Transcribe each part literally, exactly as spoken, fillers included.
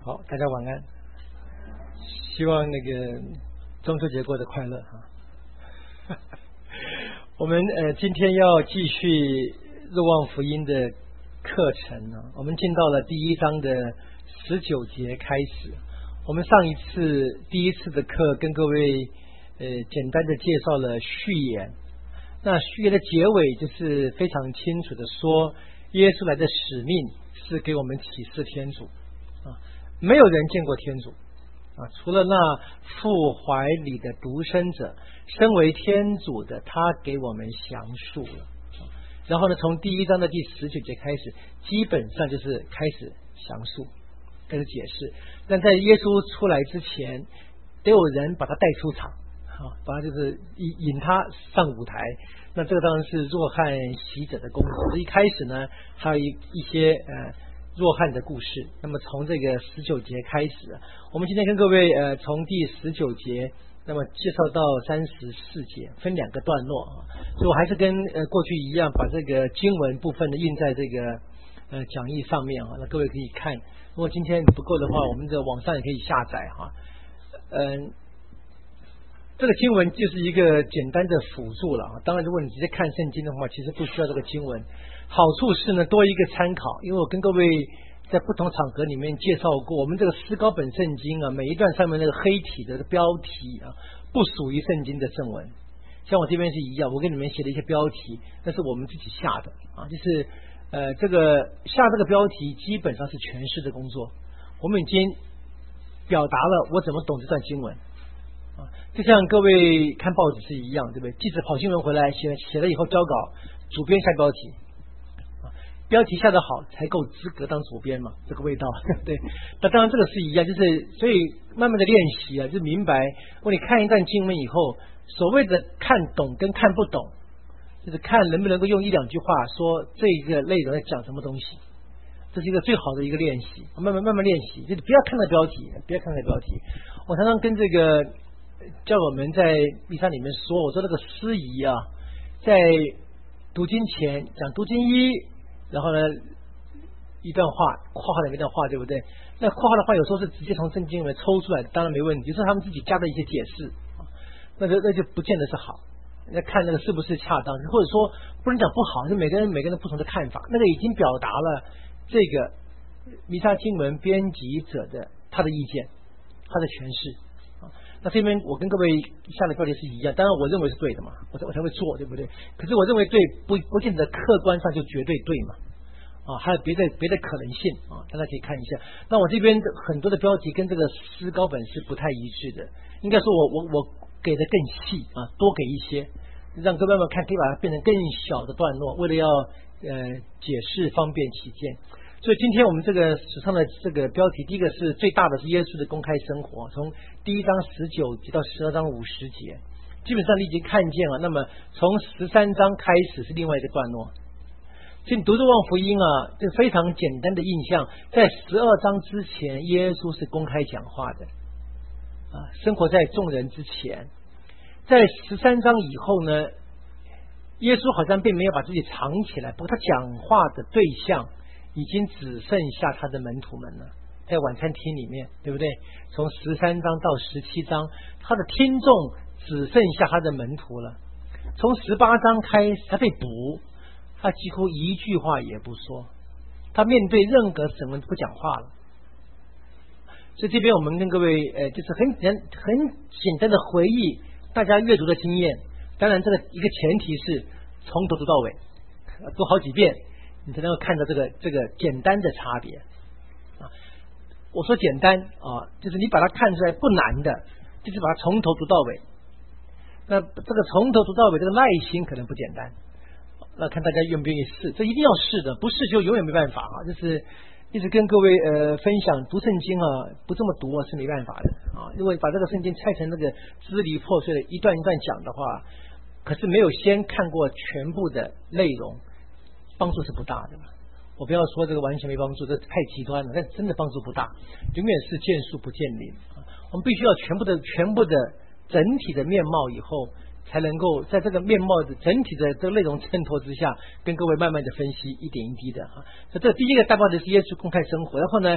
好，大家晚安。希望那个中秋节过得快乐哈。我们呃今天要继续若望福音的课程呢，我们进到了第一章的十九节开始。我们上一次第一次的课跟各位呃简单的介绍了序言，那序言的结尾就是非常清楚的说，耶稣来的使命是给我们启示天主啊，没有人见过天主啊，除了那父怀里的独生者，身为天主的他给我们详述了。然后呢，从第一章的第十九节开始，基本上就是开始详述，开始解释。但在耶稣出来之前，得有人把他带出场啊，把他就是引引他上舞台。那这个当然是若翰洗者的工作。一开始呢，还有一一些呃若翰的故事。那么从这个十九节开始，我们今天跟各位呃从第十九节，那么介绍到三十四节，分两个段落啊。所以我还是跟呃过去一样，把这个经文部分的印在这个呃讲义上面啊，那各位可以看。如果今天不够的话，我们的网上也可以下载哈。嗯、呃。这个经文就是一个简单的辅助了啊。当然，如果你直接看圣经的话，其实不需要这个经文。好处是呢，多一个参考。因为我跟各位在不同场合里面介绍过，我们这个思高本圣经啊，每一段上面那个黑体的标题啊，不属于圣经的正文。像我这边是一样，我给你们写的一些标题，那是我们自己下的啊，就是呃，这个下这个标题基本上是诠释的工作。我们已经表达了我怎么懂这段经文。就像各位看报纸是一样，对不对？记者跑新闻回来写写了以后交稿，主编下标题，标题下得好才够资格当主编嘛，这个味道对。那当然这个是一样，就是所以慢慢的练习啊，就明白。我你看一段经文以后，所谓的看懂跟看不懂，就是看能不能够用一两句话说这个内容在讲什么东西，这是一个最好的一个练习。慢慢慢慢练习，就是不要看到标题，不要看到标题。我常常跟这个叫我们在弥撒里面说，我说那个司仪啊，在读经前讲读经一，然后呢一段话，括号里面一段话，对不对？那括号的话有时候是直接从圣经里面抽出来，当然没问题，就是他们自己加的一些解释，那就那就不见得是好。那看那个是不是恰当，或者说不能讲不好，就每个人每个人不同的看法，那个已经表达了这个弥撒经文编辑者的他的意见，他的诠释。那这边我跟各位下的标题是一样，当然我认为是对的嘛，我才我才会做，对不对？可是我认为对不不见得客观上就绝对对嘛，啊，还有别的别的可能性啊，大家可以看一下。那我这边很多的标题跟这个思高本是不太一致的，应该说我我我给的更细啊，多给一些，让各位们看，可以把它变成更小的段落，为了要呃解释方便起见。所以今天我们这个史上的这个标题，第一个是最大的是耶稣的公开生活，从第一章十九节到十二章五十节，基本上你已经看见了。那么从十三章开始是另外一个段落。所以你读若望福音啊，这非常简单的印象，在十二章之前，耶稣是公开讲话的啊，生活在众人之前。在十三章以后呢，耶稣好像并没有把自己藏起来，不过他讲话的对象已经只剩下他的门徒们了，在晚餐厅里面，对不对？从十三章到十七章，他的听众只剩下他的门徒了。从十八章开始，他被捕，他几乎一句话也不说，他面对任何审问不讲话了。所以这边我们跟各位呃，就是很简很简单的回忆大家阅读的经验。当然，这个一个前提是从头读到尾，读好几遍。你才能够看到这个这个简单的差别啊！我说简单啊，就是你把它看出来不难的，就是把它从头读到尾。那这个从头读到尾，这个耐心可能不简单。那看大家愿不愿意试，这一定要试的，不试就永远没办法啊！就是一直跟各位呃分享读圣经啊，不这么读啊是没办法的啊！如果把这个圣经拆成那个支离破碎的一段一段讲的话，可是没有先看过全部的内容，帮助是不大的。我不要说这个完全没帮助，这太极端了，但真的帮助不大，永远是见树不见林。我们必须要全部的全部的整体的面貌以后，才能够在这个面貌的整体的这个内容衬托之下，跟各位慢慢的分析，一点一滴的哈。所以这第一个大标题是耶稣公开生活，然后呢，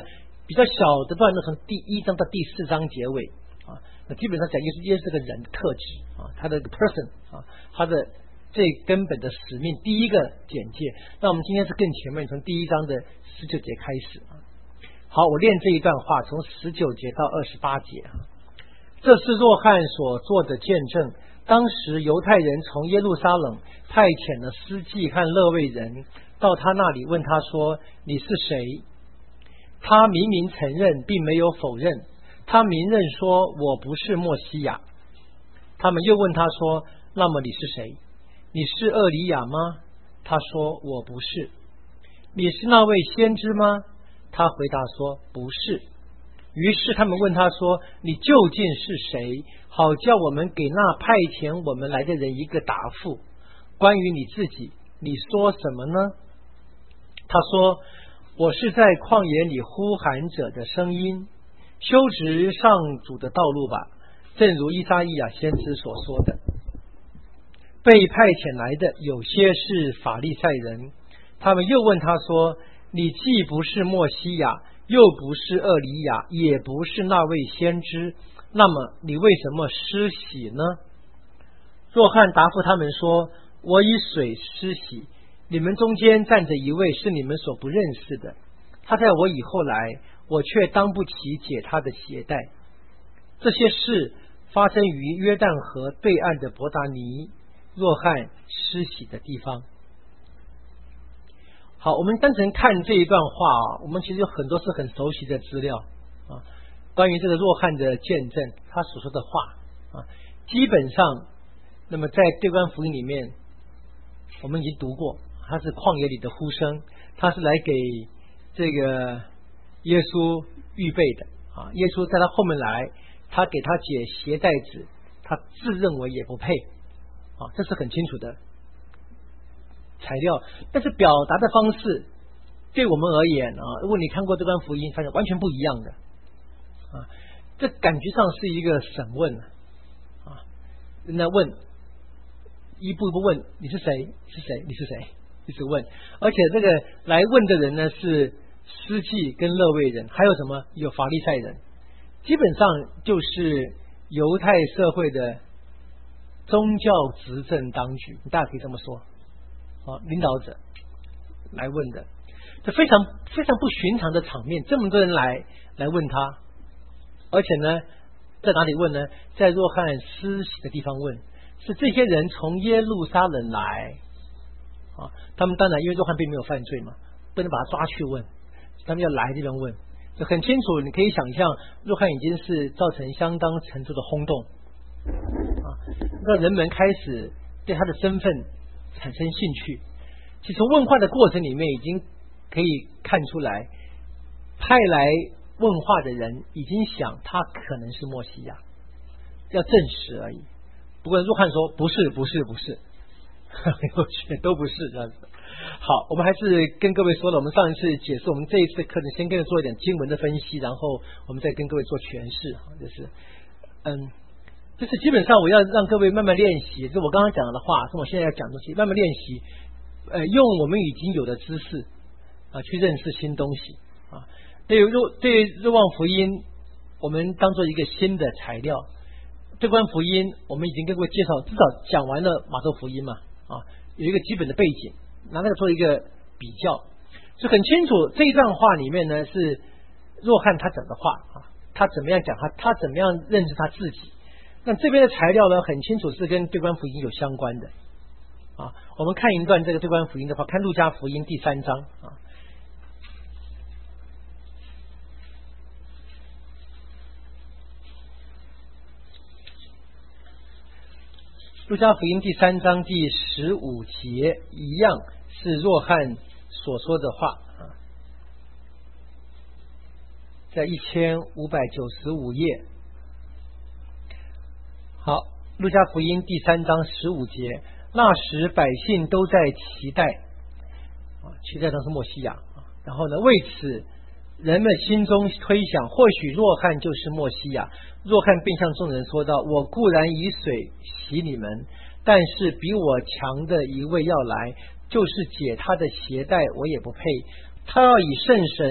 比较小的段落，从第一章到第四章结尾啊，那基本上讲耶稣耶稣这个人的特质啊，他的 person 啊，他的最根本的使命，第一个简介。那我们今天是更前面，从第一章的十九节开始啊。好，我念这一段话，从十九节到二十八节。这是若翰所做的见证。当时犹太人从耶路撒冷派遣了司祭和勒未人到他那里，问他说：“你是谁？”他明明承认，并没有否认。他明认说：“我不是默西亚。”他们又问他说：“那么你是谁？你是厄里亚吗？”他说：“我不是。”你是那位先知吗？他回答说：“不是。”于是他们问他说：“你究竟是谁？好叫我们给那派遣我们来的人一个答复。关于你自己，你说什么呢？”他说：“我是在旷野里呼喊者的声音，修直上主的道路吧，正如以赛亚先知所说的。”被派遣来的有些是法利赛人，他们又问他说：“你既不是默西亚，又不是厄里亚，也不是那位先知，那么你为什么施洗呢？”若翰答复他们说：“我以水施洗，你们中间站着一位是你们所不认识的，他在我以后来，我却当不起解他的鞋带。”这些事发生于约旦河对岸的伯达尼，若翰施洗的地方。好，我们单纯看这一段话啊，我们其实有很多是很熟悉的资料啊，关于这个若翰的见证，他所说的话啊，基本上，那么在对观福音里面，我们已经读过，他是旷野里的呼声，他是来给这个耶稣预备的啊，耶稣在他后面来，他给他解鞋带子，他自认为也不配啊，这是很清楚的材料，但是表达的方式对我们而言啊，如果你看过这段福音，发现完全不一样的啊，这感觉上是一个审问啊，人家问，一步一步问你是谁？是谁？你是谁？一直问，而且这个来问的人呢是司祭跟勒未人，还有什么？有法利赛人，基本上就是犹太社会的宗教执政当局，大家可以这么说。啊，领导者来问的，这非常非常不寻常的场面，这么多人来来问他，而且呢，在哪里问呢？在若翰施洗的地方问，是这些人从耶路撒冷来啊，他们当然因为若翰并没有犯罪嘛，不能把他抓去问，他们要来这边问，就很清楚，你可以想象，若翰已经是造成相当程度的轰动啊，让人们开始对他的身份产生兴趣。其实从问话的过程里面已经可以看出来，派来问话的人已经想他可能是默西亚，要证实而已。不过若翰说不是不是不是，我去都不是这样子。好，我们还是跟各位说了，我们上一次解释，我们这一次课程先跟着做一点经文的分析，然后我们再跟各位做诠释。就是嗯就是基本上我要让各位慢慢练习，就我刚刚讲的话，是我现在要讲的东西，慢慢练习，呃，用我们已经有的知识啊去认识新东西啊。对于若对于若望福音，我们当做一个新的材料；对观福音，我们已经跟各位介绍，至少讲完了马窦福音嘛啊，有一个基本的背景，拿那个做一个比较，就很清楚这一段话里面呢是若翰他讲的话啊，他怎么样讲他，他怎么样认识他自己。那这边的材料呢，很清楚是跟对观福音有相关的啊。我们看一段这个对观福音的话，看路加福音第三章啊。路加福音第三章第十五节，一样是若翰所说的话啊，在一千五百九十五页。好，路加福音第三章十五节，那时百姓都在期待啊，期待当是默西亚啊。然后呢，为此人们心中推想，或许若翰就是默西亚。若翰并向众人说道：“我固然以水洗你们，但是比我强的一位要来，就是解他的鞋带，我也不配。他要以圣神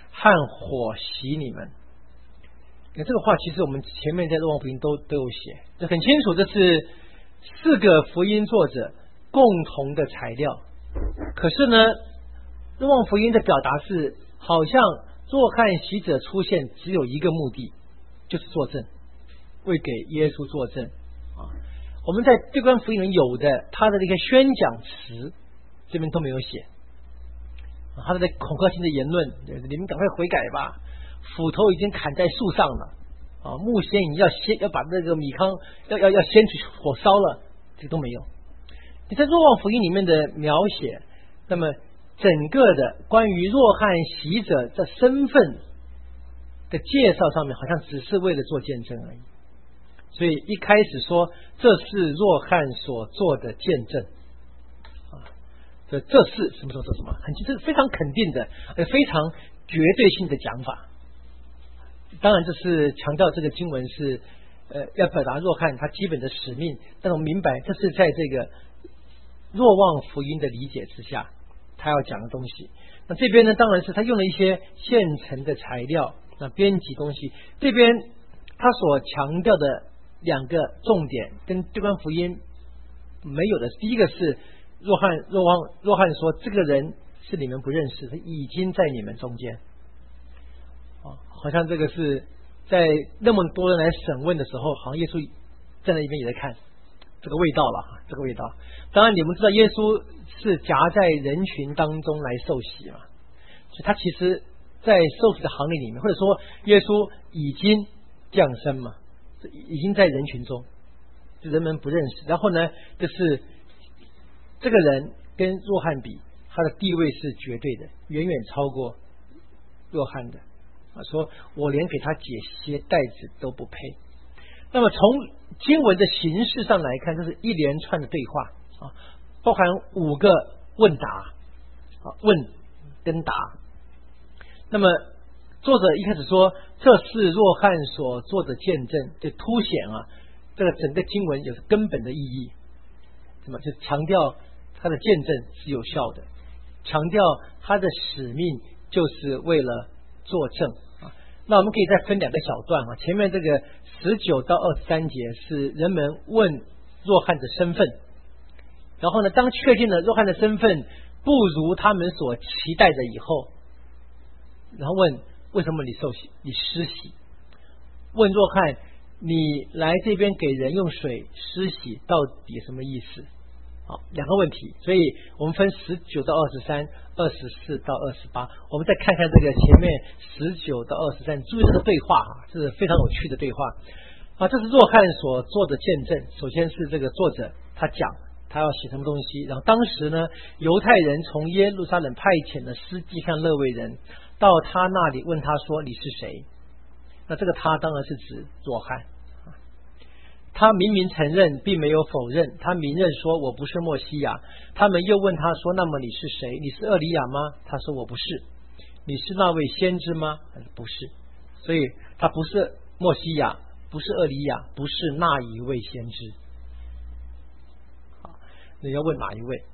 和火洗你们。那这个话其实我们前面在若望福音都都有写，这很清楚，这是四个福音作者共同的材料。可是呢，若望福音的表达是，好像若翰洗者出现只有一个目的，就是作证，为给耶稣作证啊。我们在对观福音里有的他的那个宣讲词，这边都没有写。他的恐吓性的言论，你们赶快悔改吧，斧头已经砍在树上了啊，木先已要先要把那个米糠要要要掀起火烧了，这个都没有。你在若望福音里面的描写，那么整个的关于若翰洗者的身份的介绍上面，好像只是为了做见证而已。所以一开始说这是若翰所做的见证啊，这这是什么时候做什么，很这是非常肯定的，呃，非常绝对性的讲法。当然，这是强调这个经文是呃要表达若翰他基本的使命，但我们明白这是在这个若望福音的理解之下，他要讲的东西。那这边呢，当然是他用了一些现成的材料，那编辑东西。这边他所强调的两个重点跟对观福音没有的，第一个是若翰若望若翰说这个人是你们不认识，他已经在你们中间啊，好像这个是在那么多人来审问的时候，好像耶稣站在一边也在看这个味道了，这个味道。当然你们知道耶稣是夹在人群当中来受洗嘛，所以他其实在受洗的行列里面，或者说耶稣已经降生嘛，已经在人群中，就人们不认识。然后呢，就是这个人跟若翰比，他的地位是绝对的，远远超过若翰的啊，说我连给他解鞋带子都不配。那么从经文的形式上来看，这是一连串的对话啊，包含五个问答啊，问跟答。那么作者一开始说这是若翰所做的见证，就凸显啊这个整个经文有根本的意义，什么就强调他的见证是有效的，强调他的使命就是为了作证啊。那我们可以再分两个小段啊，前面这个十九到二十三节是人们问若翰的身份，然后呢，当确定了若翰的身份不如他们所期待的以后，然后问为什么你受洗，你施洗？问若翰，你来这边给人用水施洗到底什么意思？好，两个问题，所以我们分十九到二十三，二十四到二十八。我们再看看这个前面十九到二十三，注意这个对话啊，这是非常有趣的对话啊。这是若翰所做的见证。首先是这个作者他讲他要写什么东西，然后当时呢，犹太人从耶路撒冷派遣了司祭和勒未人到他那里，问他说你是谁？那这个他当然是指若翰。他明明承认，并没有否认，他明认说我不是默西亚。他们又问他说，那么你是谁？你是厄里亚吗？他说我不是。你是那位先知吗？他说不是。所以他不是默西亚，不是厄里亚，不是那一位先知。好，你要问哪一位？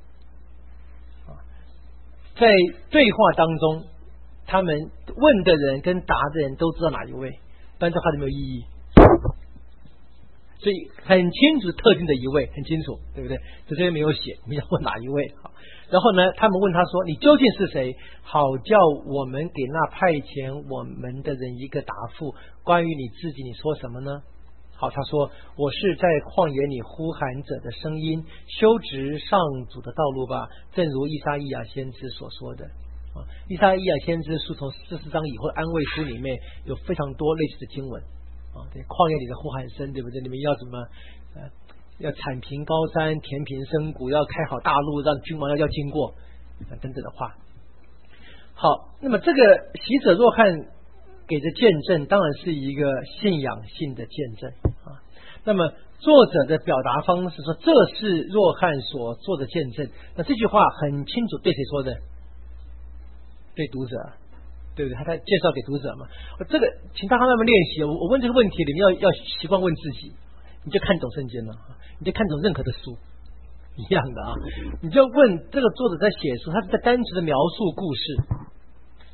在对话当中，他们问的人跟答的人都知道哪一位，不然这话就没有意义。所以很清楚特定的一位，很清楚，对不对？这边没有写，我们要问哪一位？好，然后呢，他们问他说：“你究竟是谁？好叫我们给那派遣我们的人一个答复。关于你自己，你说什么呢？”好，他说：“我是在旷野里呼喊者的声音，修直上主的道路吧，正如以赛亚先知所说的。”啊，以赛亚先知书从四十章以后安慰书里面有非常多类似的经文。啊，对，旷野里的呼喊声，对不对？你们要什么？呃，要铲平高山，填平深谷，要开好大路，让君王要要经过，啊，等等的话。好，那么这个洗者若翰给的见证，当然是一个信仰性的见证啊。那么作者的表达方式说，这是若翰所做的见证。那这句话很清楚，对谁说的？对读者。对不对？他在介绍给读者嘛。这个，请大家慢慢练习。我我问这个问题，你们要要习惯问自己，你就看懂圣经了，你就看懂任何的书一样的啊。你就问这个作者在写书，他是在单纯的描述故事，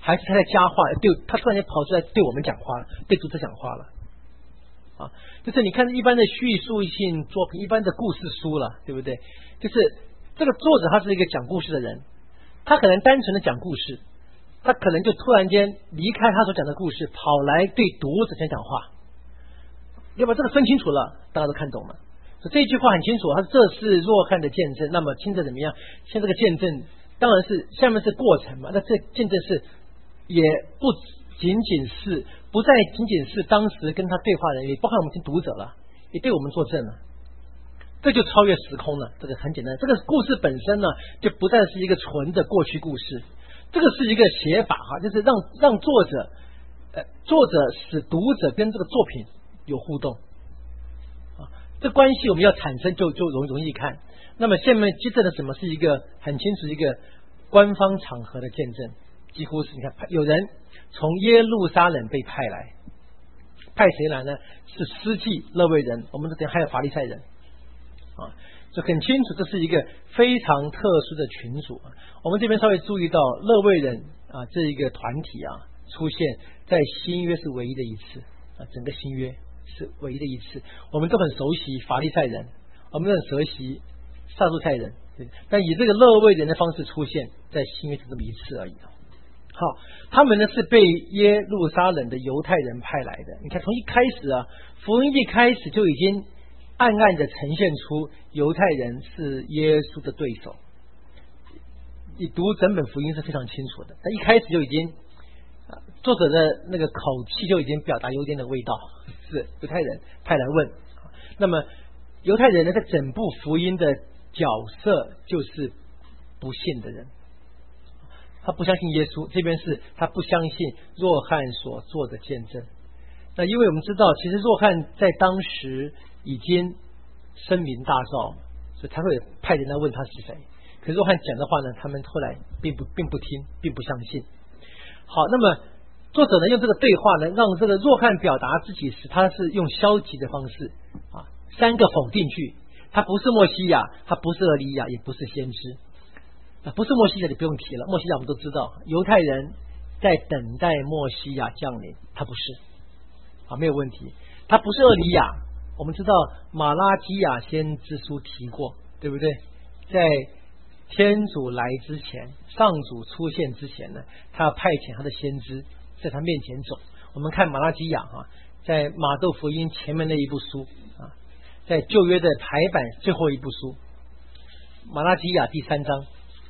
还是他在加话？对，他突然间跑出来对我们讲话了，对读者讲话了啊！就是你看一般的叙述性作品，一般的故事书了，对不对？就是这个作者他是一个讲故事的人，他可能单纯的讲故事，他可能就突然间离开他所讲的故事，跑来对读者先讲话。要把这个分清楚了，大家都看懂了。所以这句话很清楚，他说这是若翰的见证。那么现在怎么样？现在这个见证当然是下面是过程嘛，那这见证是也不仅仅是不再仅仅是当时跟他对话的人，也包括我们听读者了，也对我们作证了。这就超越时空了，这个很简单。这个故事本身呢，就不再是一个纯的过去故事，这个是一个写法哈，就是让让作者呃作者使读者跟这个作品有互动啊，这关系我们要产生就就容容易看。那么下面接着的什么是一个很清楚一个官方场合的见证，几乎是你看有人从耶路撒冷被派来，派谁来呢？是司祭、勒未人，我们这边还有法利赛人啊，就很清楚这是一个非常特殊的群组。我们这边稍微注意到勒未人啊这一个团体啊出现在新约是唯一的一次啊，整个新约是唯一的一次。我们都很熟悉法利赛人，我们都很熟悉撒杜塞人，但以这个勒未人的方式出现在新约只这么一次而已。好，他们呢是被耶路撒冷的犹太人派来的。你看从一开始啊，福音一开始就已经暗暗的呈现出犹太人是耶稣的对手。你读整本福音是非常清楚的，但一开始就已经作者的那个口气就已经表达有点的味道，是犹太人派来问。那么犹太人呢，在整部福音的角色就是不信的人，他不相信耶稣，这边是他不相信若翰所做的见证。那因为我们知道其实若翰在当时已经声名大噪，所以他会派人来问他是谁。可是若翰讲的话呢，他们后来并不并不听，并不相信。好，那么作者呢用这个对话呢，让这个若翰表达自己时，他是用消极的方式啊，三个否定句，他不是默西亚，他不是厄利亚，也不是先知。啊，不是默西亚就不用提了，默西亚我们都知道，犹太人在等待默西亚降临，他不是啊，没有问题。他不是厄利亚，我们知道马拉基亚先知书提过，对不对？在天主来之前，上主出现之前呢，他派遣他的先知在他面前走。我们看马拉基亚哈，在马窦福音前面那一部书啊，在旧约的排版最后一部书，马拉基亚第三章。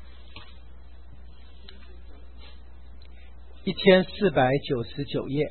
一千四百九十九页，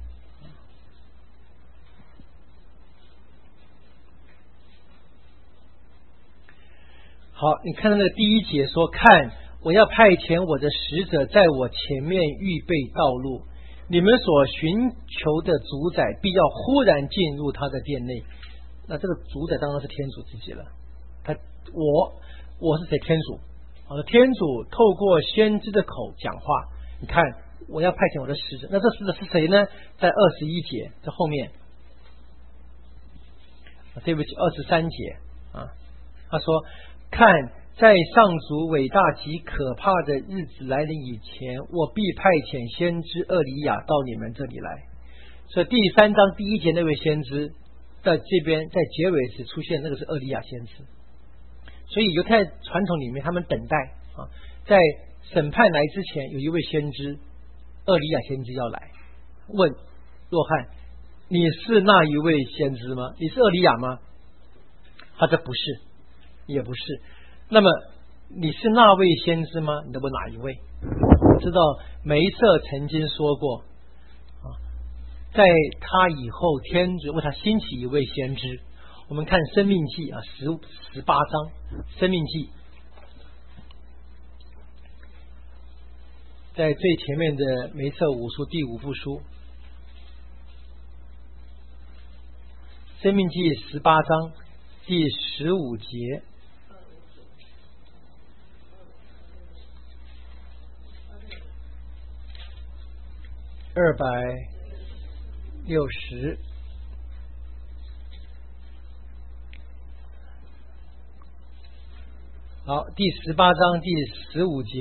好，你看到那个第一节说：“看，我要派遣我的使者在我前面预备道路，你们所寻求的主宰必要忽然进入他的殿内。”那这个主宰当然是天主自己了。他我我是谁？天主。好的，天主透过先知的口讲话。你看。我要派遣我的使者，那这使者是谁呢？在二十一节在后面，对不起，二十三节啊，他说：“看，在上主伟大及可怕的日子来临以前，我必派遣先知厄里亚到你们这里来。”所以第三章第一节那位先知在这边在结尾时出现，那个是厄里亚先知。所以犹太传统里面，他们等待啊，在审判来之前，有一位先知。厄里亚先知要来问若翰：“你是那一位先知吗？你是厄里亚吗？”他说：“不是，也不是。”那么你是那位先知吗？你问哪一位？知道梅瑟曾经说过啊，在他以后，天主为他兴起一位先知。我们看生命记啊，十十八章生命记。在最前面的梅瑟五书第五部书，生命记十八章第十五节，二百六十。好，第十八章第十五节。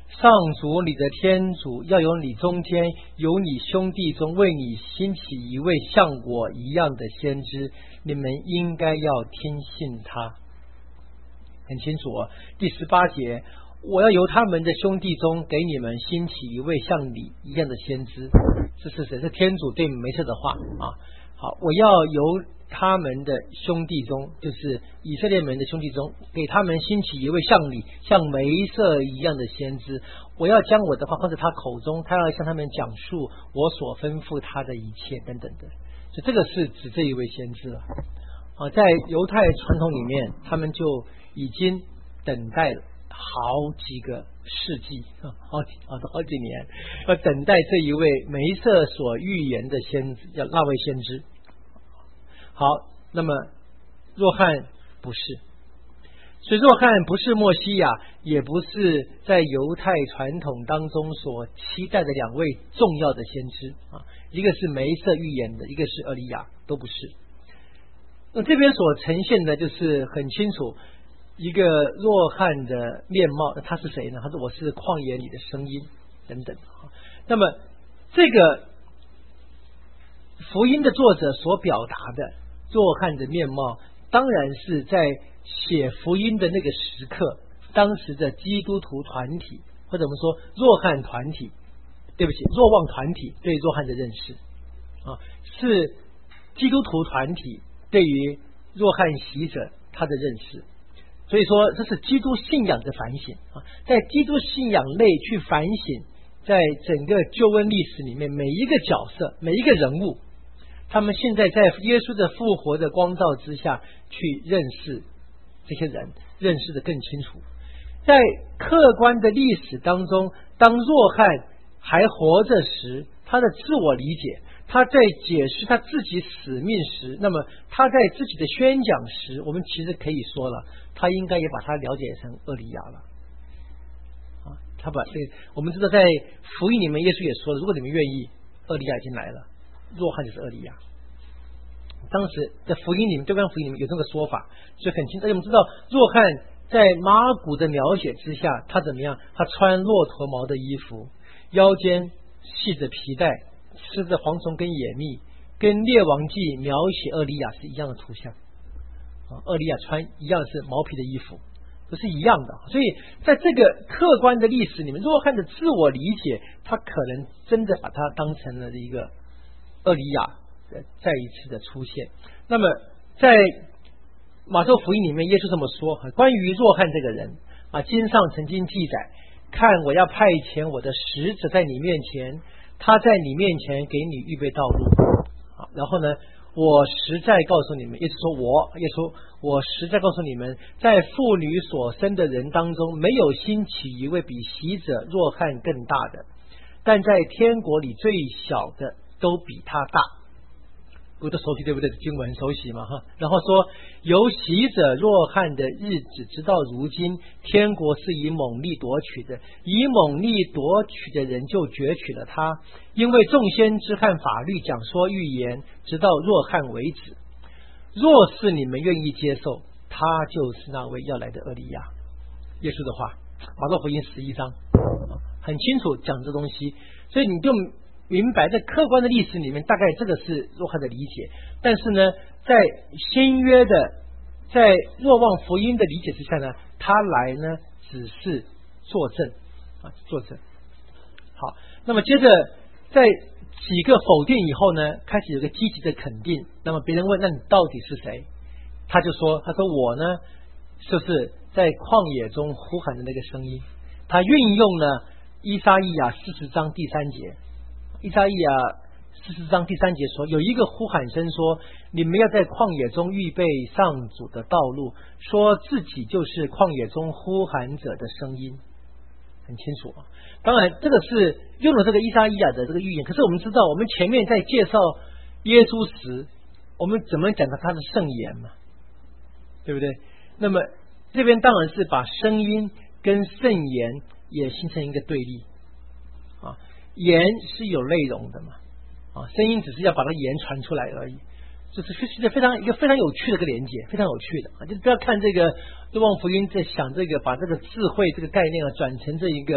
上主你的天主要由你中间由你兄弟中为你兴起一位像我一样的先知，你们应该要听信他。很清楚哦。第十八节，我要由他们的兄弟中给你们兴起一位像你一样的先知。这是谁？是天主对梅瑟的话啊。好，我要由他们的兄弟中，就是以色列人的兄弟中，给他们兴起一位像你像梅瑟一样的先知。我要将我的话放在他口中，他要向他们讲述我所吩咐他的一切等等的。所以这个是指这一位先知了啊。在犹太传统里面，他们就已经等待了好几个世纪啊，好几好好几年，要等待这一位梅瑟所预言的先知，叫那位先知。好，那么若翰不是，所以若翰不是默西亚，也不是在犹太传统当中所期待的两位重要的先知啊，一个是梅瑟预言的，一个是厄利亚，都不是。那这边所呈现的就是很清楚一个若翰的面貌，他是谁呢？他说我是旷野里的声音等等。那么这个福音的作者所表达的若翰的面貌，当然是在写福音的那个时刻，当时的基督徒团体，或者我们说若翰团体，对不起，若望团体对若翰的认识啊，是基督徒团体对于若翰洗者他的认识。所以说这是基督信仰的反省啊，在基督信仰内去反省，在整个救恩历史里面每一个角色每一个人物，他们现在在耶稣的复活的光照之下去认识这些人，认识的更清楚。在客观的历史当中，当若翰还活着时，他的自我理解，他在解释他自己使命时，那么他在自己的宣讲时，我们其实可以说了，他应该也把他了解成厄利亚了啊。他把这个，我们知道在福音里面耶稣也说了，如果你们愿意，厄利亚已经来了，若翰就是厄利亚。当时在福音里面，对方福音里面有这个说法，所以很清楚。我们知道若翰在马古的描写之下，他怎么样？他穿骆驼毛的衣服，腰间系着皮带，吃着蝗虫跟野蜜，跟列王记描写厄利亚是一样的图像啊。厄利亚穿一样是毛皮的衣服，都是一样的。所以在这个客观的历史里面，若翰的自我理解，他可能真的把他当成了一个厄利亚再一次的出现。那么在马窦福音里面，耶稣这么说，关于若翰这个人啊，经上曾经记载，看我要派遣我的使者在你面前，他在你面前给你预备道路。好，然后呢，我实在告诉你们，耶稣说我耶稣我实在告诉你们，在妇女所生的人当中，没有兴起一位比洗者若翰更大的，但在天国里最小的都比他大。我的熟悉对不对？经文熟悉嘛哈。然后说，由洗者若翰的日子直到如今，天国是以猛力夺取的，以猛力夺取的人就攫取了他，因为众先知和法律讲说预言，直到若翰为止。若是你们愿意接受，他就是那位要来的厄利亚。耶稣的话，马窦福音十一章很清楚讲这东西，所以你就明白在客观的历史里面，大概这个是若翰的理解。但是呢，在新约的在若望福音的理解之下呢，他来呢只是作证啊，作证。好，那么接着在几个否定以后呢，开始有个积极的肯定。那么别人问，那你到底是谁？他就说，他说我呢就是在旷野中呼喊的那个声音。他运用了以赛亚四十章第三节。以赛亚四十章第三节说，有一个呼喊声说，你们要在旷野中预备上主的道路，说自己就是旷野中呼喊者的声音。很清楚啊。当然这个是用了这个以赛亚的这个预言，可是我们知道，我们前面在介绍耶稣时，我们怎么讲到他的圣言嘛，对不对？那么这边当然是把声音跟圣言也形成一个对立啊。言是有内容的嘛，啊，声音只是要把它言传出来而已，就是是非常一个非常有趣的一个连接，非常有趣的啊！就不要看这个若望福音在想这个把这个智慧这个概念啊转成这一个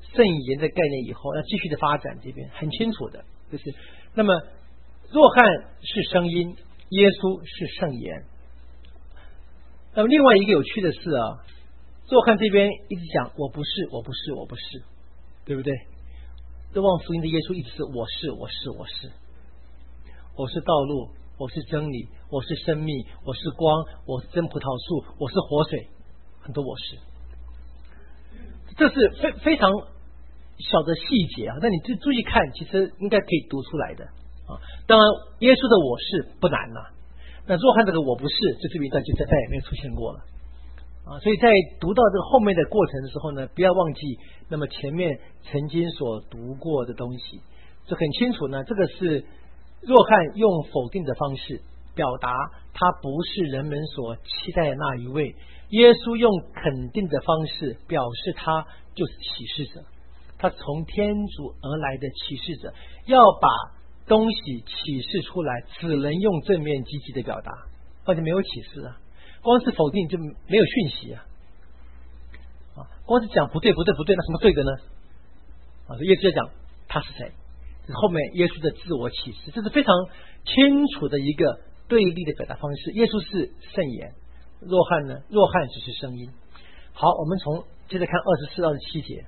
圣言的概念以后，要继续的发展，这边很清楚的，就是那么若翰是声音，耶稣是圣言。那么另外一个有趣的是啊，若翰这边一直讲我不是，我不是，我不是，对不对？若望福音的耶稣一直是我是，我是，我是，我是道路，我是真理，我是生命，我是光，我是真葡萄树，我是活水，很多我是。这是非非常小的细节啊，但你注注意看，其实应该可以读出来的啊。当然，耶稣的我是不难了、啊，那若翰这个我不是，就这一段就再再也没有出现过了啊。所以在读到这个后面的过程的时候呢，不要忘记那么前面曾经所读过的东西，就很清楚呢。这个是若翰用否定的方式表达他不是人们所期待的那一位，耶稣用肯定的方式表示他就是启示者，他从天主而来的启示者，要把东西启示出来，只能用正面积极的表达，而且没有启示啊，光是否定就没有讯息啊，啊，光是讲不对不对不对，那什么对的呢？啊，耶稣在讲他是谁，后面耶稣的自我启示，这是非常清楚的一个对立的表达方式。耶稣是圣言，若翰呢？若翰只是声音。好，我们从接着看二十四到二十七节。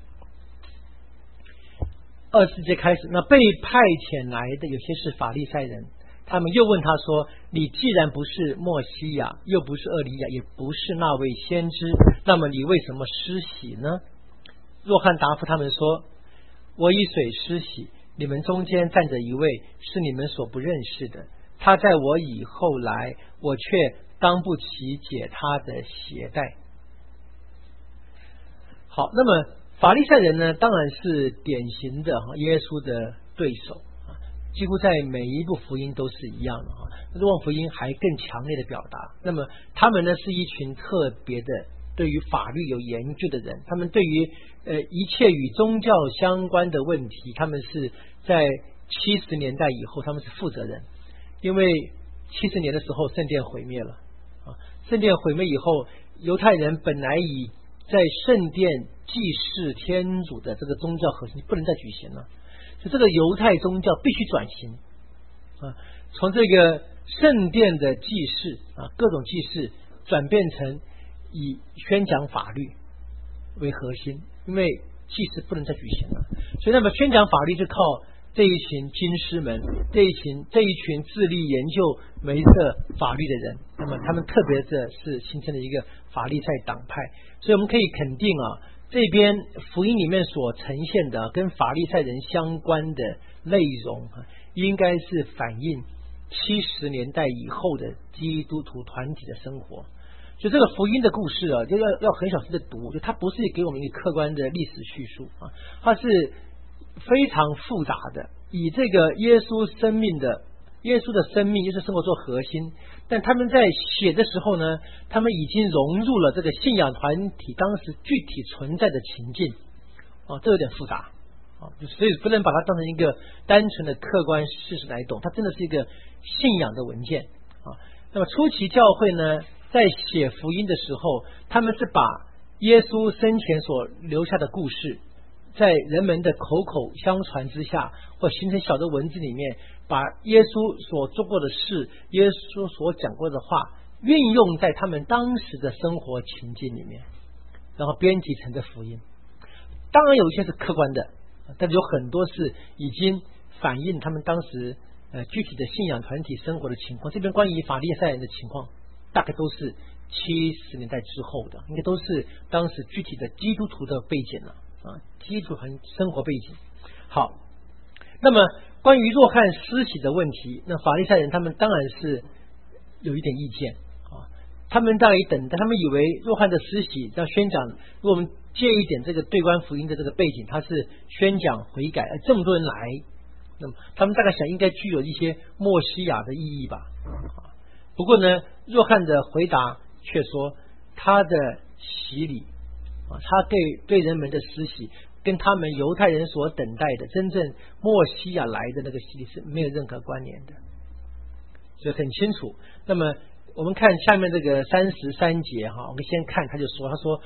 二十四节开始，那被派遣来的有些是法利赛人，他们又问他说：“你既然不是默西亚，又不是厄里亚，也不是那位先知，那么你为什么施洗呢？”若翰答复他们说：“我以水施洗，你们中间站着一位是你们所不认识的，他在我以后来，我却当不起解他的鞋带。”好，那么法利赛人呢，当然是典型的耶稣的对手，几乎在每一部福音都是一样的。若望福音还更强烈的表达，那么他们呢是一群特别的对于法律有研究的人，他们对于呃一切与宗教相关的问题，他们是在七十年代以后他们是负责人，因为七十年的时候圣殿毁灭了啊，圣殿毁灭以后，犹太人本来以在圣殿祭祀天主的这个宗教核心不能再举行了，所以这个犹太宗教必须转型啊，从这个圣殿的祭祀啊，各种祭祀转变成以宣讲法律为核心，因为祭祀不能再举行了，所以那么宣讲法律就靠这一群经师们，这一群这一群致力研究每一个法律的人，那么他们特别的是形成了一个法利赛党派，所以我们可以肯定啊，这边福音里面所呈现的跟法利赛人相关的内容，应该是反映七十年代以后的基督徒团体的生活。就这个福音的故事啊，就要要很小心的读，就它不是给我们一个客观的历史叙述啊，它是非常复杂的，以这个耶稣生命的耶稣的生命，耶稣生活做核心。但他们在写的时候呢，他们已经融入了这个信仰团体当时具体存在的情境啊，这有点复杂啊，所以不能把它当成一个单纯的客观事实来懂，它真的是一个信仰的文件啊。那么初期教会呢，在写福音的时候，他们是把耶稣生前所留下的故事，在人们的口口相传之下，或形成小的文字里面，把耶稣所做过的事，耶稣所讲过的话，运用在他们当时的生活情境里面，然后编辑成的福音。当然有一些是客观的，但是有很多是已经反映他们当时呃具体的信仰团体生活的情况。这边关于法利赛人的情况，大概都是七十年代之后的，应该都是当时具体的基督徒的背景了啊，基督徒生活背景。好，那么关于若翰施洗的问题，那法利赛人他们当然是有一点意见啊，他们大概等待，他们以为若翰的施洗要宣讲，如果我们借一点这个对观福音的这个背景，他是宣讲悔改，而这么多人来，那么他们大概想应该具有一些默西亚的意义吧。不过呢，若翰的回答却说，他的洗礼啊，他对对人们的施洗，跟他们犹太人所等待的真正默西亚来的那个洗礼是没有任何关联的，所以很清楚。那么我们看下面这个三十三节哈，我们先看，他就说，他说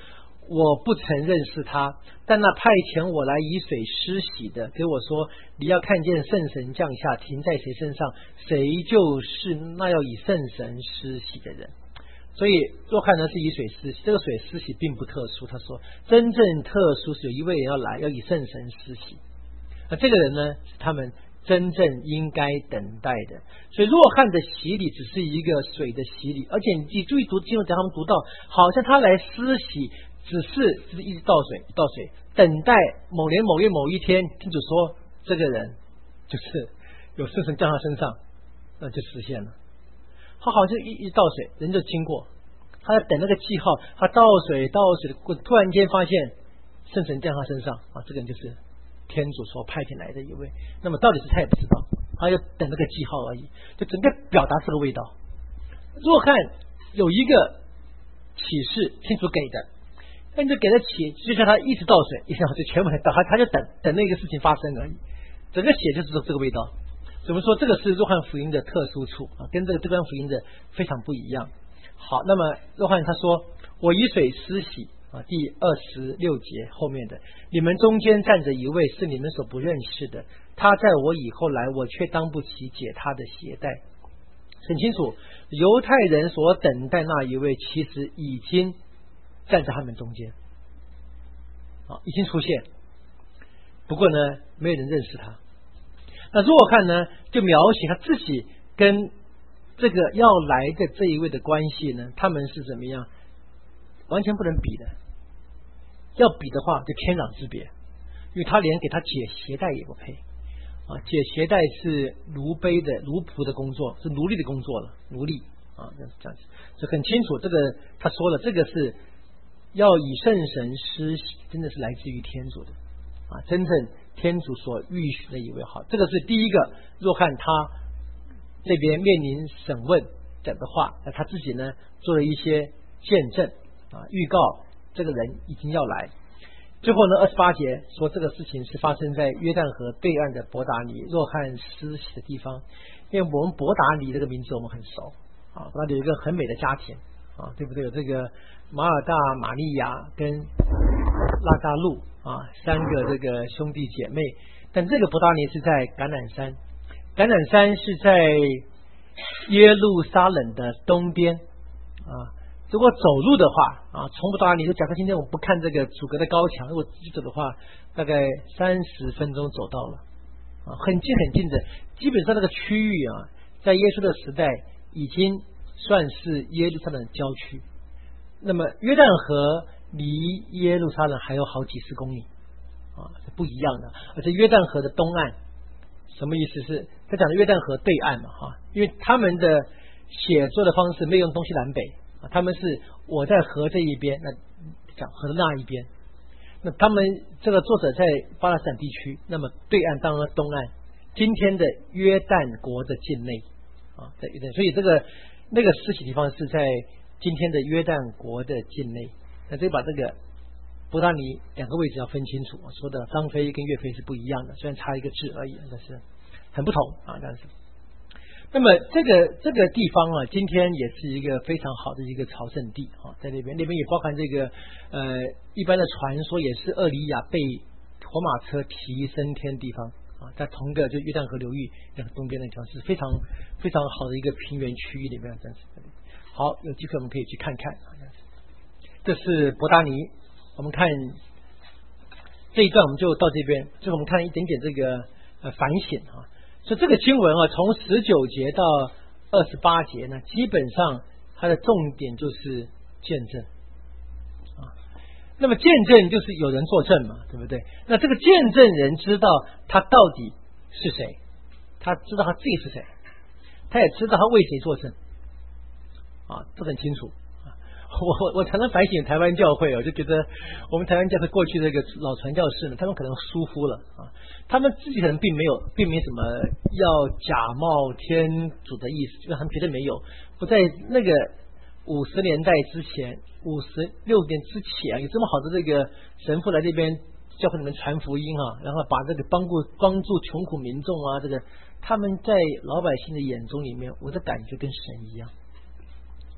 我不曾认识他，但那派遣我来以水施洗的给我说，你要看见圣神降下停在谁身上，谁就是那要以圣神施洗的人。所以若翰呢是以水施洗，这个水施洗并不特殊，他说真正特殊是有一位人要来要以圣神施洗，那这个人呢是他们真正应该等待的。所以若翰的洗礼只是一个水的洗礼，而且你注意读经文，讲他们读到好像他来施洗只是只是一直倒水倒水，等待某年某月某一天天主说这个人就是有圣神降他身上，那就实现了。他好像一一倒水人就经过，他在等那个记号，他倒水倒水的突然间发现圣神降他身上啊，这个人就是天主所派遣来的一位。那么到底是他也不知道，他就等那个记号而已，就整个表达这个味道。若翰有一个启示天主给的，天主给的启就像他一直倒水一样，就全部倒，他他就等等那个事情发生而已，整个写就是这个味道。怎么说这个是若翰福音的特殊处啊，跟这个这段福音的非常不一样。好，那么若翰他说我以水施洗啊，第二十六节后面的，你们中间站着一位是你们所不认识的，他在我以后来，我却当不起解他的鞋带。很清楚，犹太人所等待那一位其实已经站在他们中间啊，已经出现，不过呢没有人认识他。那若翰呢就描写他自己跟这个要来的这一位的关系呢，他们是怎么样，完全不能比的。要比的话就天壤之别，因为他连给他解鞋带也不配啊！解鞋带是奴婢的奴仆的工作，是奴隶的工作了，奴隶啊，这样子，这很清楚。这个他说了，这个是要以圣神施洗，真的是来自于天主的啊，真正天主所预许的一位。好，这个是第一个若翰他这边面临审问讲的话，那他自己呢做了一些见证啊，预告这个人已经要来。最后呢二十八节说这个事情是发生在约旦河对岸的伯达尼，若翰施洗的地方。因为我们伯达尼这个名字我们很熟啊，那里有一个很美的家庭啊，对不对？有这个马尔大、玛利亚跟拉扎路啊，三个这个兄弟姐妹。但这个伯达尼是在橄榄山，橄榄山是在耶路撒冷的东边啊。如果走路的话啊，从伯达尼，假设今天我不看这个阻隔的高墙，如果自己走的话，大概三十分钟走到了啊，很近很近的。基本上这个区域啊，在耶稣的时代已经算是耶路撒冷郊区。那么约旦河离耶路撒冷还有好几十公里啊，是不一样的。而且约旦河的东岸，什么意思是？他讲的约旦河对岸嘛哈，因为他们的写作的方式没有用东西南北啊，他们是我在河这一边，那讲河的那一边。那他们这个作者在巴勒斯坦地区，那么对岸当然东岸，今天的约旦国的境内啊，在约旦，所以这个那个施洗地方是在今天的约旦国的境内。那这把这个伯达尼两个位置要分清楚，我说的张飞跟岳飞是不一样的，虽然差一个字而已，但是很不同啊，但是。那么这个这个地方啊，今天也是一个非常好的一个朝圣地啊，在那边那边也包含这个呃一般的传说，也是厄里亚被火马车提升天地方啊，在同个就约旦河流域那个东边的地方是非常非常好的一个平原区域里面，真是好，有机会我们可以去看看啊。这是伯达尼，我们看这一段我们就到这边，最后我们看一点点这个呃反省啊。所以这个经文啊，从十九节到二十八节呢，基本上它的重点就是见证啊。那么见证就是有人作证嘛，对不对？那这个见证人知道他到底是谁，他知道他自己是谁，他也知道他为谁作证啊，这很清楚。我我我常常反省台湾教会，我就觉得我们台湾教会过去这个老传教士呢，他们可能疏忽了啊，他们自己可能并没有，并没什么要假冒天主的意思，就他们绝对没有。不在那个五十年代之前，五十六年之前，有这么好的这个神父来这边教会里面传福音啊，然后把这个帮助帮助穷苦民众啊，这个他们在老百姓的眼中里面，我的感觉跟神一样。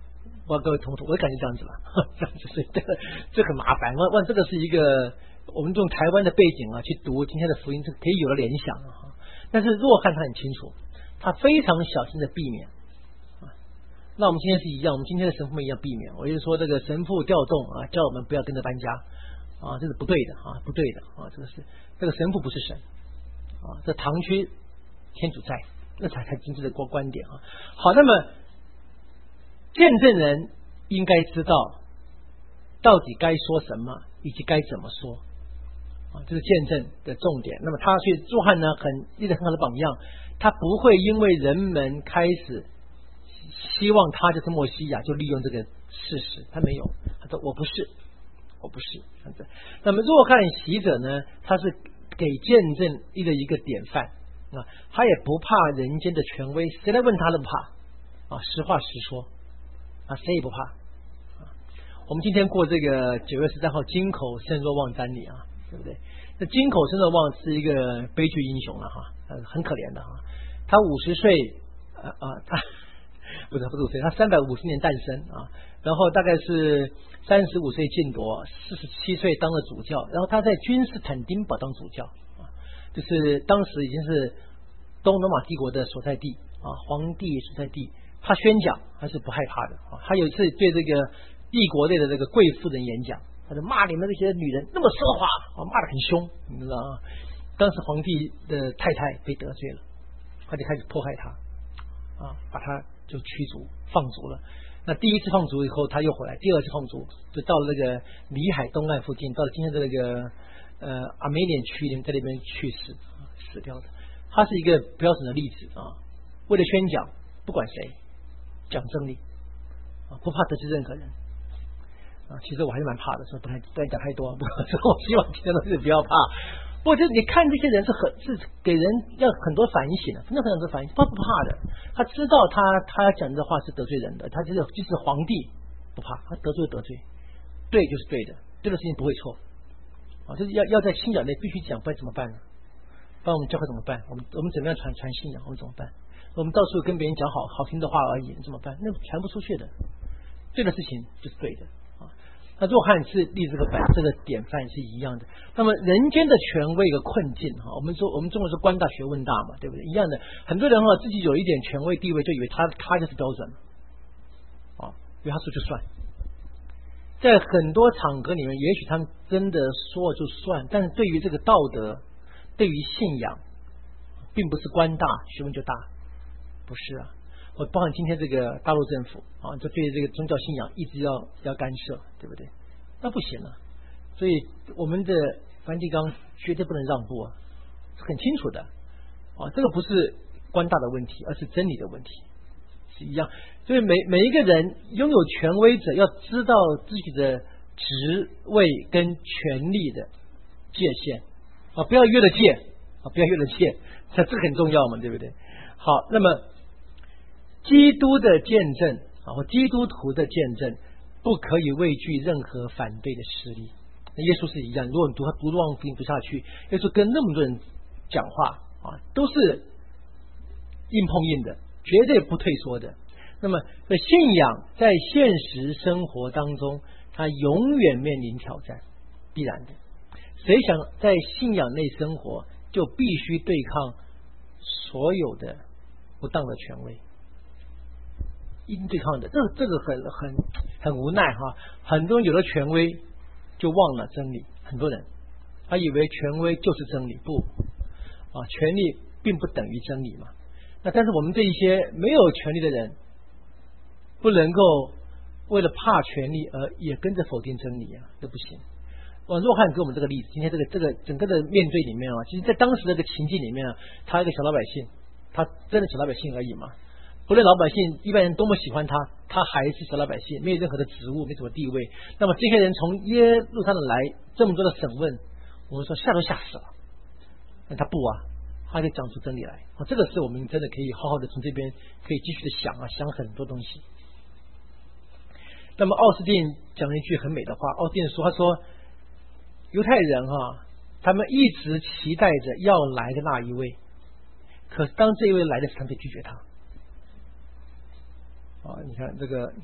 我各位同学，我感觉这样子了，这样子，所以这个这很麻烦。万万这个是一个我们用台湾的背景啊去读今天的福音，这可以有了联想啊。但是若翰他很清楚，他非常小心的避免啊。那我们今天是一样，我们今天的神父们一样避免。我就是说，这个神父调动啊，叫我们不要跟着搬家啊，这是不对的啊，不对的啊，这个是这个神父不是神啊，这堂区天主在，那才才真正的观观点啊。好，那么见证人应该知道到底该说什么，以及该怎么说啊，这是见证的重点。那么他所以若翰呢，很立得很好的榜样，他不会因为人们开始希望他就是默西亚，就利用这个事实，他没有，他说我不是，我不是。那么若翰洗者呢，他是给见证立的一个典范啊，他也不怕人间的权威，谁来问他都不怕啊，实话实说啊，谁也不怕啊。我们今天过这个九月十三号金口圣若望瞻礼啊，对不对？那金口圣若望是一个悲剧英雄了哈，很可怜的哈。他五十岁啊啊，他不是不是五岁，他三百五十年诞生啊，然后大概是三十五岁进铎，四十七岁当了主教，然后他在君士坦丁堡当主教啊，就是当时已经是东罗马帝国的所在地啊，皇帝所在地。他宣讲还是不害怕的啊，他有一次对这个帝国内的这个贵妇人演讲，他就骂你们这些女人那么奢华啊，骂得很凶，你知道吗？当时皇帝的太太被得罪了，他就开始迫害他啊，把他就驱逐放逐了。那第一次放逐以后他又回来，第二次放逐就到了那个里海东岸附近，到了今天的那个呃阿美尼区里面，在那边去世死掉的。他是一个标准的例子啊，为了宣讲不管谁讲真理啊，不怕得罪任何人啊。其实我还是蛮怕的，所以不太不敢讲太多。不过我希望听众是不要怕。不过就是你看这些人是很是给人要很多反省的，真的很多反省，他不怕的。他知道他他讲这话是得罪人的，他就是即使皇帝不怕，他得罪就得罪，对就是对的，对的事情不会错啊。就是要要在信仰内必须讲，不然怎么办呢？不然我们教会怎么办？我们我们怎么样传传信仰？我们怎么办？我们到处跟别人讲好好听的话而已，怎么办？那传不出去的。对的事情就是对的啊。那若翰是立这个版，这个典范是一样的。那么人间的权威和困境哈，我们说我们中国是官大学问大嘛，对不对？一样的，很多人哈自己有一点权威地位，就以为他他就是标准了啊，因为他说就算。在很多场合里面，也许他们真的说了就算，但是对于这个道德，对于信仰，并不是官大学问就大。不是啊，我包含今天这个大陆政府啊，就对这个宗教信仰一直要要干涉，对不对？那不行啊。所以我们的梵蒂冈绝对不能让步啊，是很清楚的啊。这个不是官大的问题，而是真理的问题，是一样。所以每每一个人拥有权威者要知道自己的职位跟权力的界限啊，不要越了界啊，不要越了界，这这个很重要嘛，对不对？好，那么。基督的见证啊，或基督徒的见证，不可以畏惧任何反对的势力。那耶稣是一样，如果你读他读若望福音读下去，耶稣跟那么多人讲话啊，都是硬碰硬的，绝对不退缩的。那么，信仰在现实生活当中，它永远面临挑战，必然的。谁想在信仰内生活，就必须对抗所有的不当的权威。一定对抗的，这个这个很很很无奈哈。很多人有了权威就忘了真理，很多人他以为权威就是真理，不啊，权力并不等于真理嘛。那但是我们这一些没有权力的人，不能够为了怕权力而也跟着否定真理啊，这不行。若翰给我们这个例子，今天这个这个整个的面对里面啊，其实在当时这个情境里面啊，他一个小老百姓，他真的小老百姓而已嘛。不论老百姓一般人多么喜欢他，他还是小老百姓，没有任何的职务，没什么地位。那么这些人从耶路撒冷来，这么多的审问，我们说吓都吓死了。但他不啊，他就讲出真理来。哦，这个是我们真的可以好好的从这边可以继续的想啊，想很多东西。那么奥斯定讲了一句很美的话，奥斯定说，他说犹太人啊，他们一直期待着要来的那一位，可是当这一位来的时候，他们拒绝他。啊，你看这个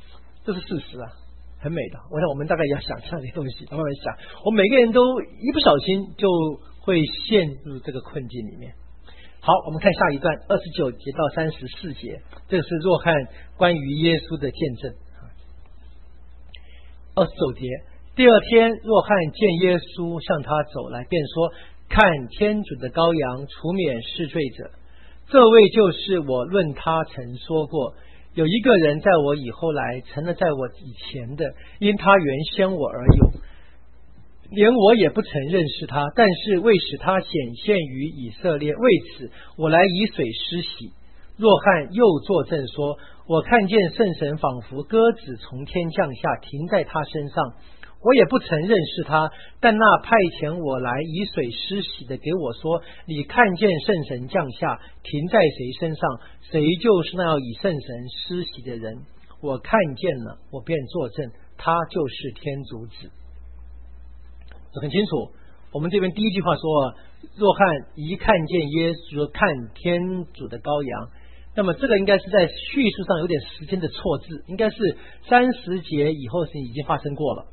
这是事实啊，很美的。我想我们大概也要想象这些东西，慢慢想。我们每个人都一不小心就会陷入这个困境里面。好，我们看下一段二十九节到三十四节，这是若翰关于耶稣的见证。二十九节，第二天若翰见耶稣向他走来，便说：看天主的羔羊，除免世罪者。这位就是我论他曾说过，有一个人在我以后来，成了在我以前的，因他原先我而有，连我也不曾认识他，但是为使他显现于以色列，为此我来以水施洗。若翰又作证说：我看见圣神仿佛鸽子从天降下，停在他身上，我也不曾认识他，但那派遣我来以水施洗的给我说：你看见圣神降下，停在谁身上，谁就是那要以圣神施洗的人。我看见了，我便作证，他就是天主子。很清楚，我们这边第一句话说，若翰一看见耶稣，看天主的羔羊。那么这个应该是在叙述上有点时间的错字，应该是三十节以后是已经发生过了，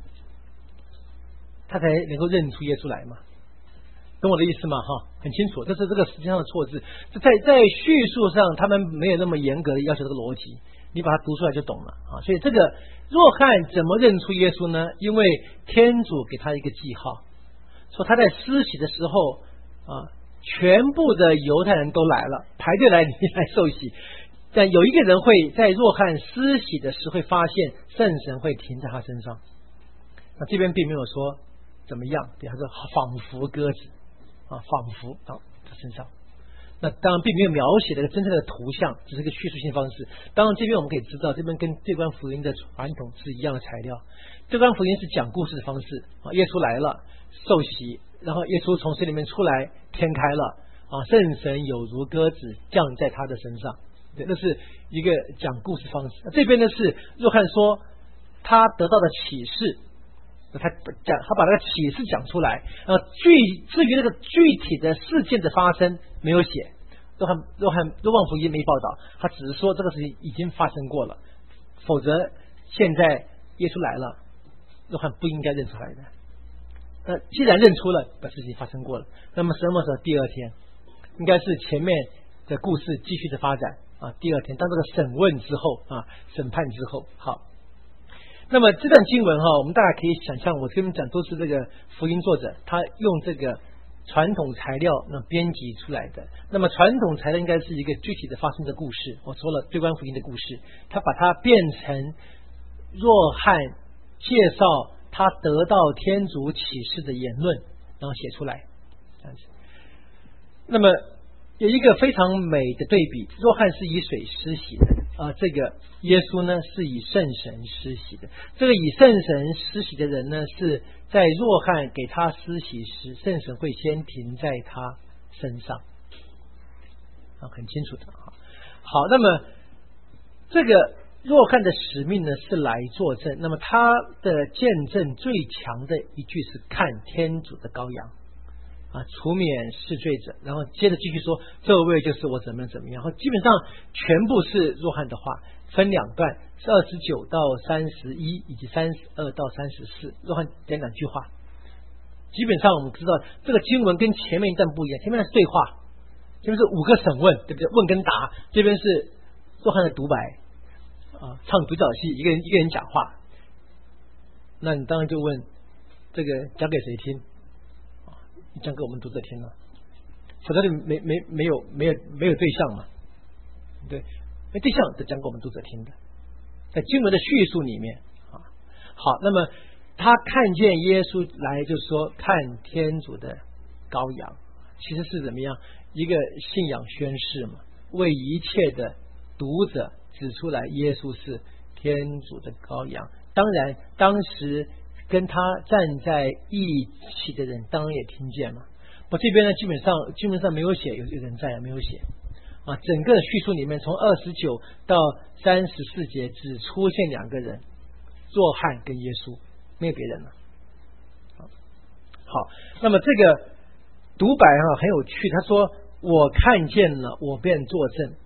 他才能够认出耶稣来嘛，懂我的意思吗？哈，很清楚，这是这个时间上的错字，在在叙述上他们没有那么严格的要求这个逻辑，你把它读出来就懂了啊。所以这个若翰怎么认出耶稣呢？因为天主给他一个记号，说他在施洗的时候啊，全部的犹太人都来了，排队来来受洗，但有一个人会在若翰施洗的时候会发现圣神会停在他身上。那这边并没有说怎么样，比方说仿佛鸽子啊，仿佛到他身上。那当然并没有描写这个真正的图像，只是个叙述性方式。当然这边我们可以知道，这边跟对观福音的传统是一样的材料。对观福音是讲故事的方式啊，耶稣来了受洗，然后耶稣从水里面出来，天开了啊，圣神有如鸽子降在他的身上。对，那是一个讲故事方式。这边呢是若翰说他得到的启示，他讲他把那个启示讲出来，呃，具至于那个具体的事件的发生没有写，若翰若翰若望福音没报道，他只是说这个事情已经发生过了，否则现在耶稣来了，若翰不应该认出来的。呃，既然认出了，把事情发生过了，那么什么时候？第二天，应该是前面的故事继续的发展啊。第二天，当这个审问之后啊，审判之后，好。那么这段经文哈，我们大家可以想象，我跟你们讲都是这个福音作者他用这个传统材料那编辑出来的。那么传统材料应该是一个具体的发生的故事，我说了对观福音的故事，他把它变成若翰介绍他得到天主启示的言论，然后写出来这样子。那么有一个非常美的对比，若翰是以水施洗的啊、呃，这个耶稣呢是以圣神施洗的。这个以圣神施洗的人呢，是在若翰给他施洗时，圣神会先停在他身上啊，很清楚的啊。好，那么这个若翰的使命呢是来作证，那么他的见证最强的一句是看天主的羔羊啊，除免世罪者，然后接着继续说这位就是我怎么怎么样，然后基本上全部是若翰的话，分两段，是二十九到三十一以及三十二到三十四，若翰讲两句话。基本上我们知道这个经文跟前面一段不一样，前面是对话，前面是五个审问，对不对？问跟答，这边是若翰的独白啊，唱独角戏，一个人一个人讲话。那你当然就问这个讲给谁听？讲给我们读者听了，否则就没没没有没有没有对象嘛，对，没对象就讲给我们读者听的，在经文的叙述里面啊。好，那么他看见耶稣来，就是说看天主的羔羊，其实是怎么样一个信仰宣誓嘛，为一切的读者指出来耶稣是天主的羔羊。当然当时跟他站在一起的人当然也听见嘛。我这边呢基本上基本上没有写，有有人在没有写啊。整个叙述里面从二十九到三十四节只出现两个人，若翰跟耶稣，没有别人了。好，那么这个独白啊很有趣，他说我看见了，我便作证。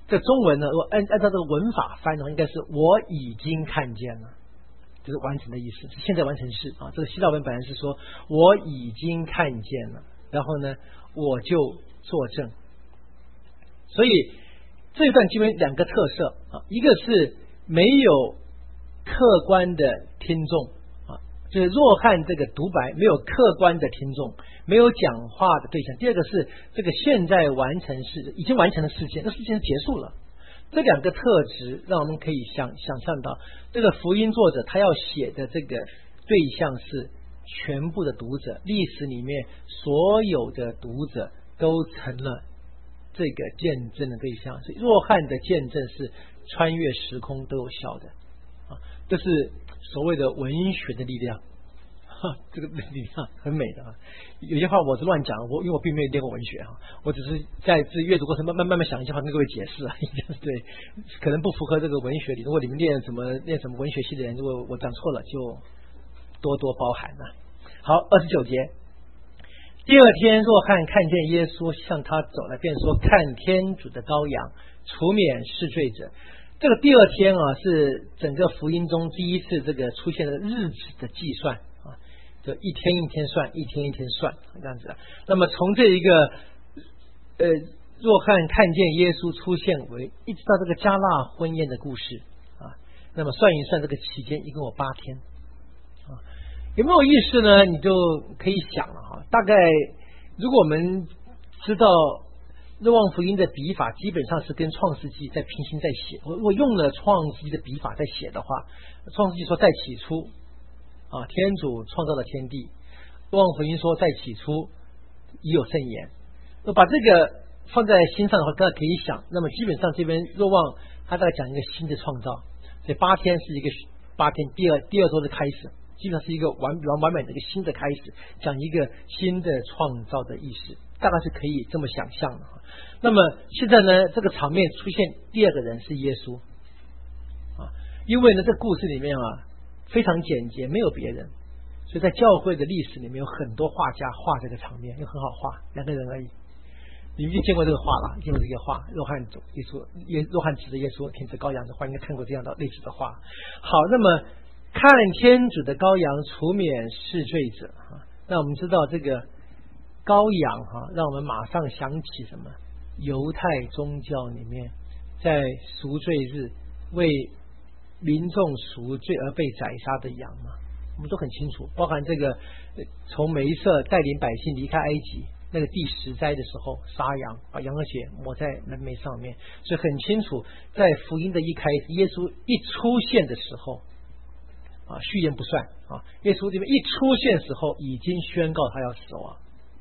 这中文呢，如果按按照这个文法翻呢，应该是我已经看见了，就是完成的意思，是现在完成式啊。这个希腊文本来是说我已经看见了，然后呢我就作证。所以这一段经文两个特色啊，一个是没有客观的听众啊，就是若翰这个独白没有客观的听众，没有讲话的对象。第二个是这个现在完成式，已经完成的事件，这事件结束了。这两个特质让我们可以想想象到，这个福音作者他要写的这个对象是全部的读者，历史里面所有的读者都成了这个见证的对象。所以若翰的见证是穿越时空都有效的啊，这是所谓的文学的力量。这个力量很美的啊，有些话我是乱讲，我因为我并没有练过文学啊，我只是在这阅读过程慢慢慢慢想一些话跟各位解释啊，对，可能不符合这个文学里。如果你们练什么练什么文学系的人，如果我讲错了，就多多包涵了。好，二十九节，第二天若翰看见耶稣向他走来，便说：“看天主的羔羊，除免世罪者。”这个第二天啊，是整个福音中第一次这个出现的日子的计算。就一天一天算，一天一天算这样子。那么从这一个呃，若翰看见耶稣出现为一直到这个加纳婚宴的故事啊，那么算一算这个期间一共有八天啊，有没有意思呢？你就可以想了哈。大概如果我们知道若望福音的笔法基本上是跟创世纪在平行在写，我我用了创世纪的笔法在写的话，创世纪说在起初啊，天主创造了天地。若望福音说，在起初已有圣言。那把这个放在心上的话，大家可以想，那么基本上这边若望他在讲一个新的创造，所以八天是一个八天第二第二周的开始，基本上是一个完完完美的一个新的开始，讲一个新的创造的意识，大概是可以这么想象的。那么现在呢，这个场面出现第二个人是耶稣啊，因为呢，这故事里面啊。非常简洁，没有别人，所以在教会的历史里面有很多画家画这个场面，又很好画，两个人而已。你们就见过这个画了，见过这个画，若翰耶稣，耶若翰指着耶稣天子羔羊的画，应该看过这样的类似的画。好，那么看天主的羔羊，除免世罪者啊。那我们知道这个羔羊哈，让我们马上想起什么？犹太宗教里面在赎罪日为民众赎罪而被宰杀的羊嘛，我们都很清楚。包含这个从梅瑟带领百姓离开埃及那个第十灾的时候，杀羊把羊的血抹在门楣上面，所以很清楚，在福音的一开始，耶稣一出现的时候啊，序言不算啊，耶稣这边一出现的时候，已经宣告他要死亡，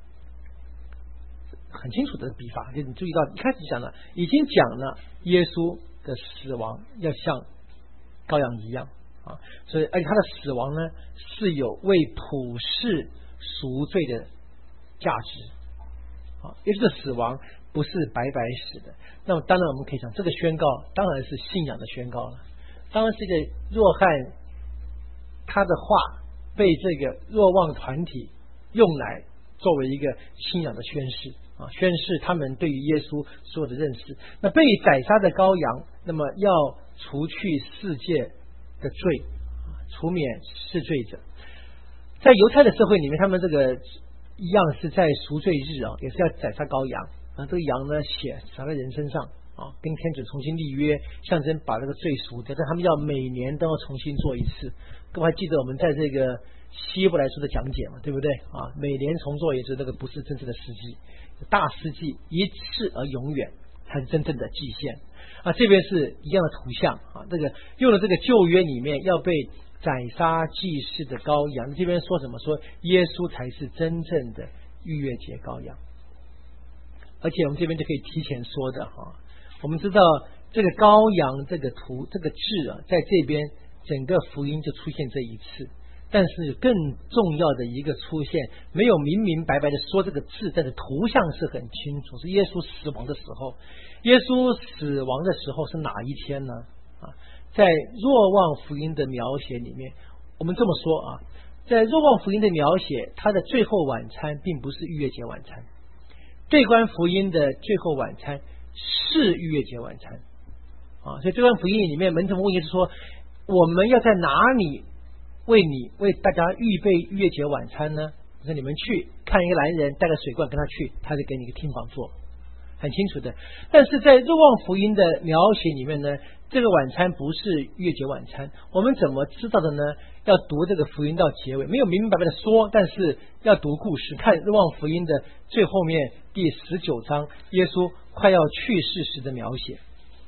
很清楚的笔法。就你注意到一开始讲了，已经讲了耶稣的死亡要像羔羊一样啊，所以而且他的死亡呢是有为普世赎罪的价值啊，耶稣的死亡不是白白死的。那么当然我们可以讲，这个宣告当然是信仰的宣告了，当然是一个若翰他的话被这个若望团体用来作为一个信仰的宣誓啊，宣誓他们对于耶稣所有的认识。那被宰杀的羔羊，那么要除去世界的罪，除免世罪者。在犹太的社会里面，他们这个一样是在赎罪日啊，也是要宰杀羔羊啊，这个羊呢血洒在人身上啊，跟天主重新立约，象征把这个罪赎掉。但他们要每年都要重新做一次。各位还记得我们在这个希伯来书的讲解嘛，对不对啊？每年重做一次，这个不是真正的司祭，大司祭一次而永远才是真正的祭献啊。这边是一样的图像啊，这个用了这个旧约里面要被宰杀祭祀的羔羊，这边说什么？说耶稣才是真正的逾越节羔羊。而且我们这边就可以提前说的哈，我们知道这个羔羊这个图这个字啊，在这边整个福音就出现这一次。但是更重要的一个出现，没有明明白白的说这个字，但是图像是很清楚，是耶稣死亡的时候。耶稣死亡的时候是哪一天呢？啊，在若望福音的描写里面，我们这么说啊，在若望福音的描写，他的最后晚餐并不是逾越节晚餐，对观福音的最后晚餐是逾越节晚餐啊。所以这段福音里面，门徒问耶稣说：我们要在哪里为你为大家预备逾越节晚餐呢？说你们去看一个男人带个水罐跟他去，他就给你一个厅房坐，很清楚的。但是在若望福音的描写里面呢，这个晚餐不是逾越节晚餐。我们怎么知道的呢？要读这个福音到结尾，没有明明白白的说，但是要读故事，看若望福音的最后面第十九章，耶稣快要去世时的描写。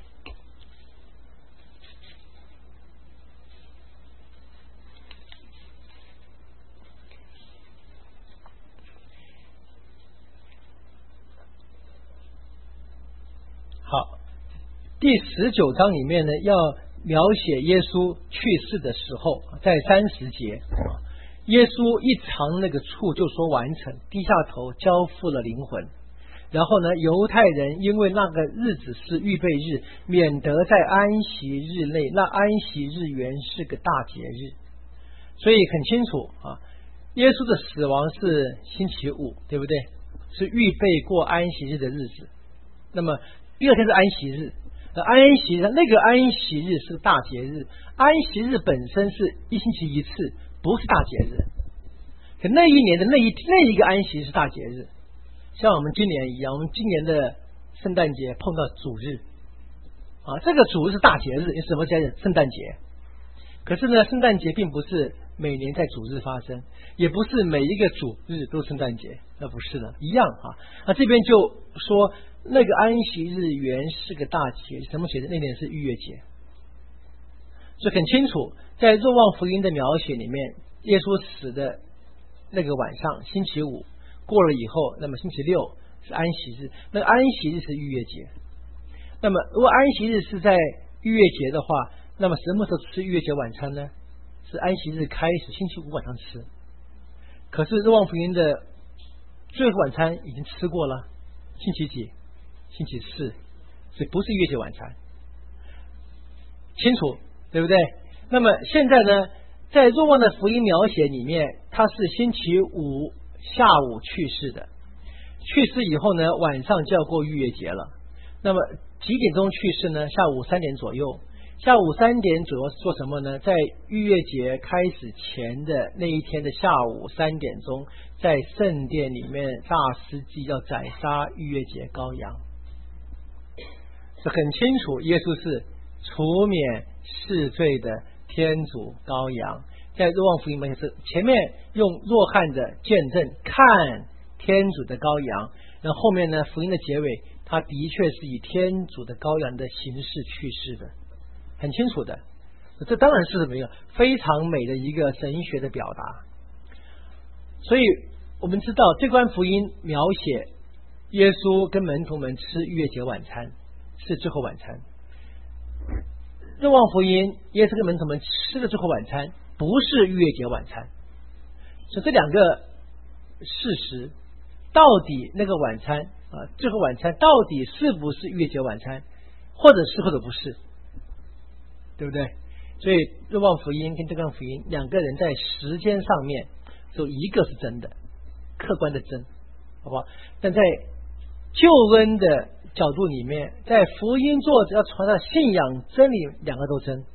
好，第十九章里面呢，要描写耶稣去世的时候，在三十节，耶稣一尝那个醋，就说完成，低下头交付了灵魂。然后呢，犹太人因为那个日子是预备日，免得在安息日内，那安息日原是个大节日，所以很清楚啊，耶稣的死亡是星期五，对不对？是预备过安息日的日子。那么第二天是安息日，安息日那个安息日是大节日，安息日本身是一星期一次，不是大节日。可那一年的那一那一个安息是大节日，像我们今年一样，我们今年的圣诞节碰到主日啊，这个主日是大节日，是什么节日？圣诞节。可是呢，圣诞节并不是每年在主日发生，也不是每一个主日都圣诞节，那不是的，一样啊。那这边就说那个安息日原是个大节，什么节日？那年是逾越节。所以很清楚，在若望福音的描写里面，耶稣死的那个晚上，星期五过了以后，那么星期六是安息日，那个安息日是逾越节。那么如果安息日是在逾越节的话，那么什么时候吃逾越节晚餐呢？是安息日开始，星期五晚上吃。可是若望福音的最后晚餐已经吃过了，星期几？星期四，所以不是逾越节晚餐，清楚对不对？那么现在呢，在若望的福音描写里面，他是星期五下午去世的，去世以后呢，晚上就要过逾越节了。那么几点钟去世呢？下午三点左右。下午三点左右做什么呢？在逾越节开始前的那一天的下午三点钟，在圣殿里面，大司祭要宰杀逾越节羔羊。是很清楚，耶稣是除免世罪的天主羔羊。在若望福音里是前面用若翰的见证看天主的羔羊，然后后面呢福音的结尾，他的确是以天主的羔羊的形式去世的，很清楚的。这当然是什么呀？非常美的一个神学的表达。所以我们知道这段福音描写耶稣跟门徒们吃逾越节晚餐，是最后晚餐。若望福音，耶稣跟门徒们吃的最后晚餐不是逾越节晚餐。所以这两个事实，到底那个晚餐啊，最后晚餐到底是不是逾越节晚餐，或者是或者不是，对不对？所以若望福音跟这段福音两个人在时间上面，只有一个是真的，客观的真，好不好？但在救恩的角度里面，在福音作者要传达信仰真理，两个都真。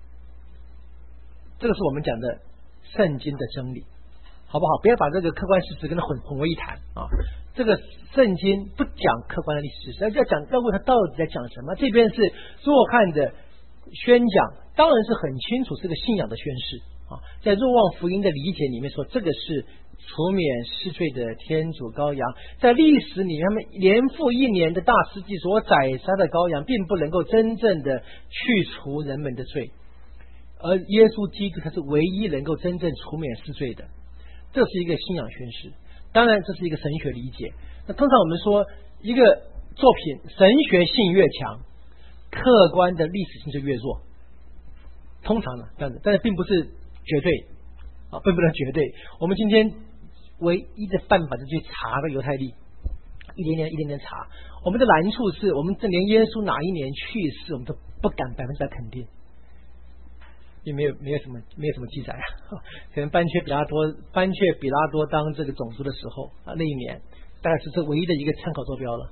这个是我们讲的圣经的真理，好不好？不要把这个客观事实跟它混混为一谈啊！这个圣经不讲客观的历史事实，要讲要问他到底在讲什么。这边是若翰的宣讲，当然是很清楚是个信仰的宣示啊。在若望福音的理解里面说，这个是除免世罪的天主羔羊。在历史里面，他们年复一年的大司祭所宰杀的羔羊，并不能够真正的去除人们的罪，而耶稣基督他是唯一能够真正除免世罪的。这是一个信仰宣示，当然这是一个神学理解。那通常我们说一个作品神学性越强，客观的历史性就越弱，通常呢这样子，但是并不是绝对啊，并不能绝对。我们今天唯一的办法是去查个犹太历，一点点一点点查。我们的难处是我们这连耶稣哪一年去世，我们都不敢百分之百肯定，也没有没有什么没有什么记载啊。可能班缺比拉多班缺比拉多当这个总督的时候啊，那一年大概是这唯一的一个参考坐标了。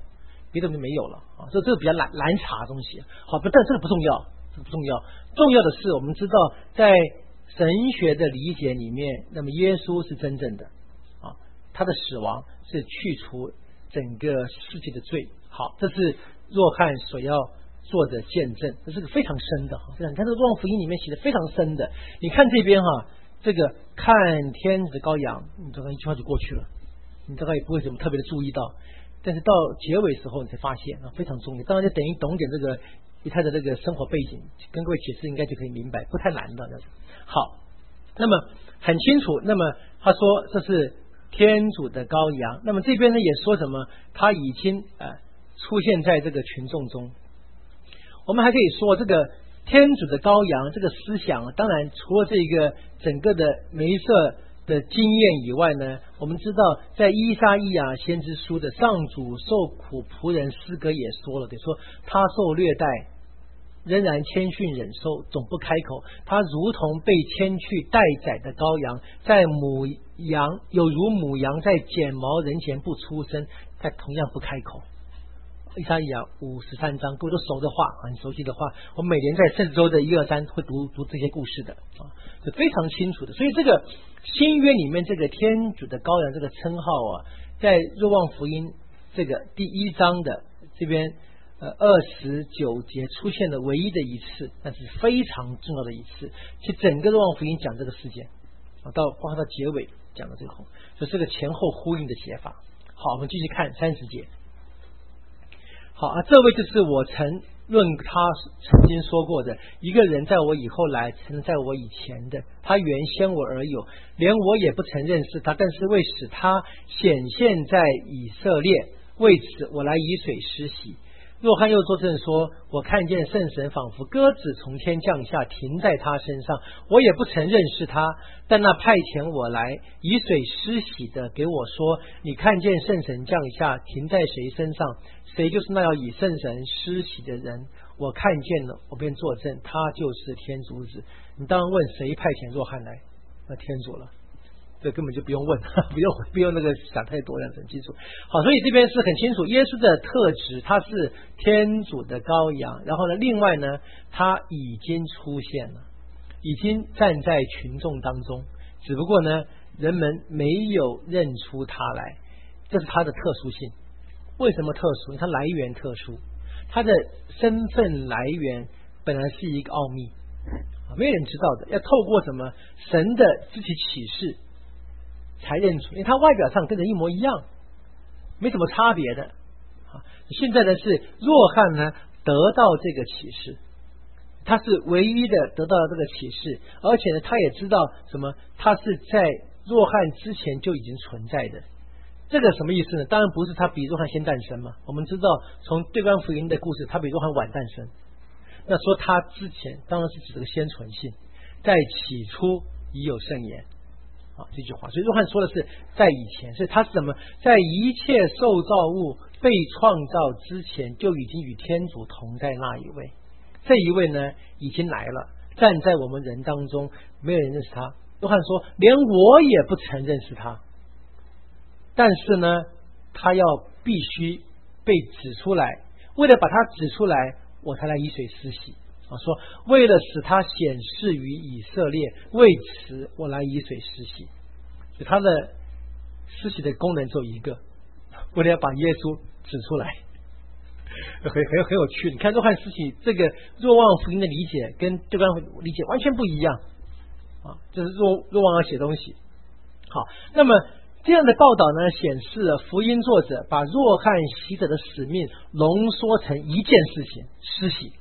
别的就没有了啊。这这个比较难难查的东西。好，不，但这个不重要，这个不重要。重要的是，我们知道在神学的理解里面，那么耶稣是真正的啊，他的死亡是去除整个世界的罪。好，这是若翰所要做的见证，这是个非常深的。你看这个若望福音里面写的非常深的。你看这边哈，这个看天子的羔羊，你这个一句话就过去了，你大概也不会怎么特别的注意到。但是到结尾时候，你才发现啊，非常重要。当然，就等于懂点这个犹太的这个生活背景，跟各位解释应该就可以明白，不太难的。好，那么很清楚。那么他说这是天主的羔羊。那么这边呢也说什么？他已经呃出现在这个群众中。我们还可以说这个天主的羔羊这个思想，当然除了这个整个的梅瑟的经验以外呢，我们知道在依撒意亚先知书的上主受苦仆人诗歌也说了，得说他受虐待，仍然谦逊忍受，总不开口。他如同被牵去待宰的羔羊，在母羊有如母羊在剪毛人前不出声，但同样不开口。依撒意亚五十三章，各位都熟的话，很熟悉的话，我们每年在圣周的一二三会读读这些故事的啊，是非常清楚的。所以这个新约里面这个天主的羔羊这个称号啊，在若望福音这个第一章的这边呃二十九节出现的唯一的一次，但是非常重要的一次。其实整个若望福音讲这个事件啊，到包括到结尾讲的这个，所以这个前后呼应的写法。好，我们继续看三十节。好啊，这位就是我曾论他曾经说过的，一个人在我以后来，曾在我以前的，他原先我而有，连我也不曾认识他，但是为使他显现在以色列，为此我来以水施洗。若翰又作证说，我看见圣神仿佛鸽子从天降下，停在他身上，我也不曾认识他，但那派遣我来以水施洗的给我说，你看见圣神降下，停在谁身上，谁就是那要以圣神施洗的人。我看见了，我便作证，他就是天主子。你当然问谁派遣若翰来？那天主了，这根本就不用问，不用不用那个想太多，很清楚。好，所以这边是很清楚，耶稣的特质，他是天主的羔羊。然后呢，另外呢，他已经出现了，已经站在群众当中，只不过呢，人们没有认出他来，这是他的特殊性。为什么特殊？它来源特殊，它的身份来源本来是一个奥秘，没有人知道的，要透过什么神的自己启示才认出，因为他外表上跟人一模一样，没什么差别的。现在呢是若翰呢得到这个启示，他是唯一的得到这个启示，而且呢他也知道什么，他是在若翰之前就已经存在的。这个什么意思呢？当然不是他比若翰先诞生嘛，我们知道从对观福音的故事，他比若翰晚诞生，那说他之前当然是指这个先存性，在起初已有圣言啊，这句话。所以若翰说的是在以前，所以他是什么？在一切受造物被创造之前就已经与天主同在那一位，这一位呢已经来了，站在我们人当中，没有人认识他。若翰说连我也不曾认识他，但是呢他要必须被指出来，为了把他指出来，我才来以水施洗啊，说为了使他显示于以色列，为此我来以水施洗。所以他的施洗的功能只有一个，为了要把耶稣指出来，很很很有趣。你看若翰施洗这个若望福音的理解跟对观理解完全不一样啊，这是若若望要写东西。好，那么这样的报道呢，显示了福音作者把若翰洗者的使命浓缩成一件事情：施洗。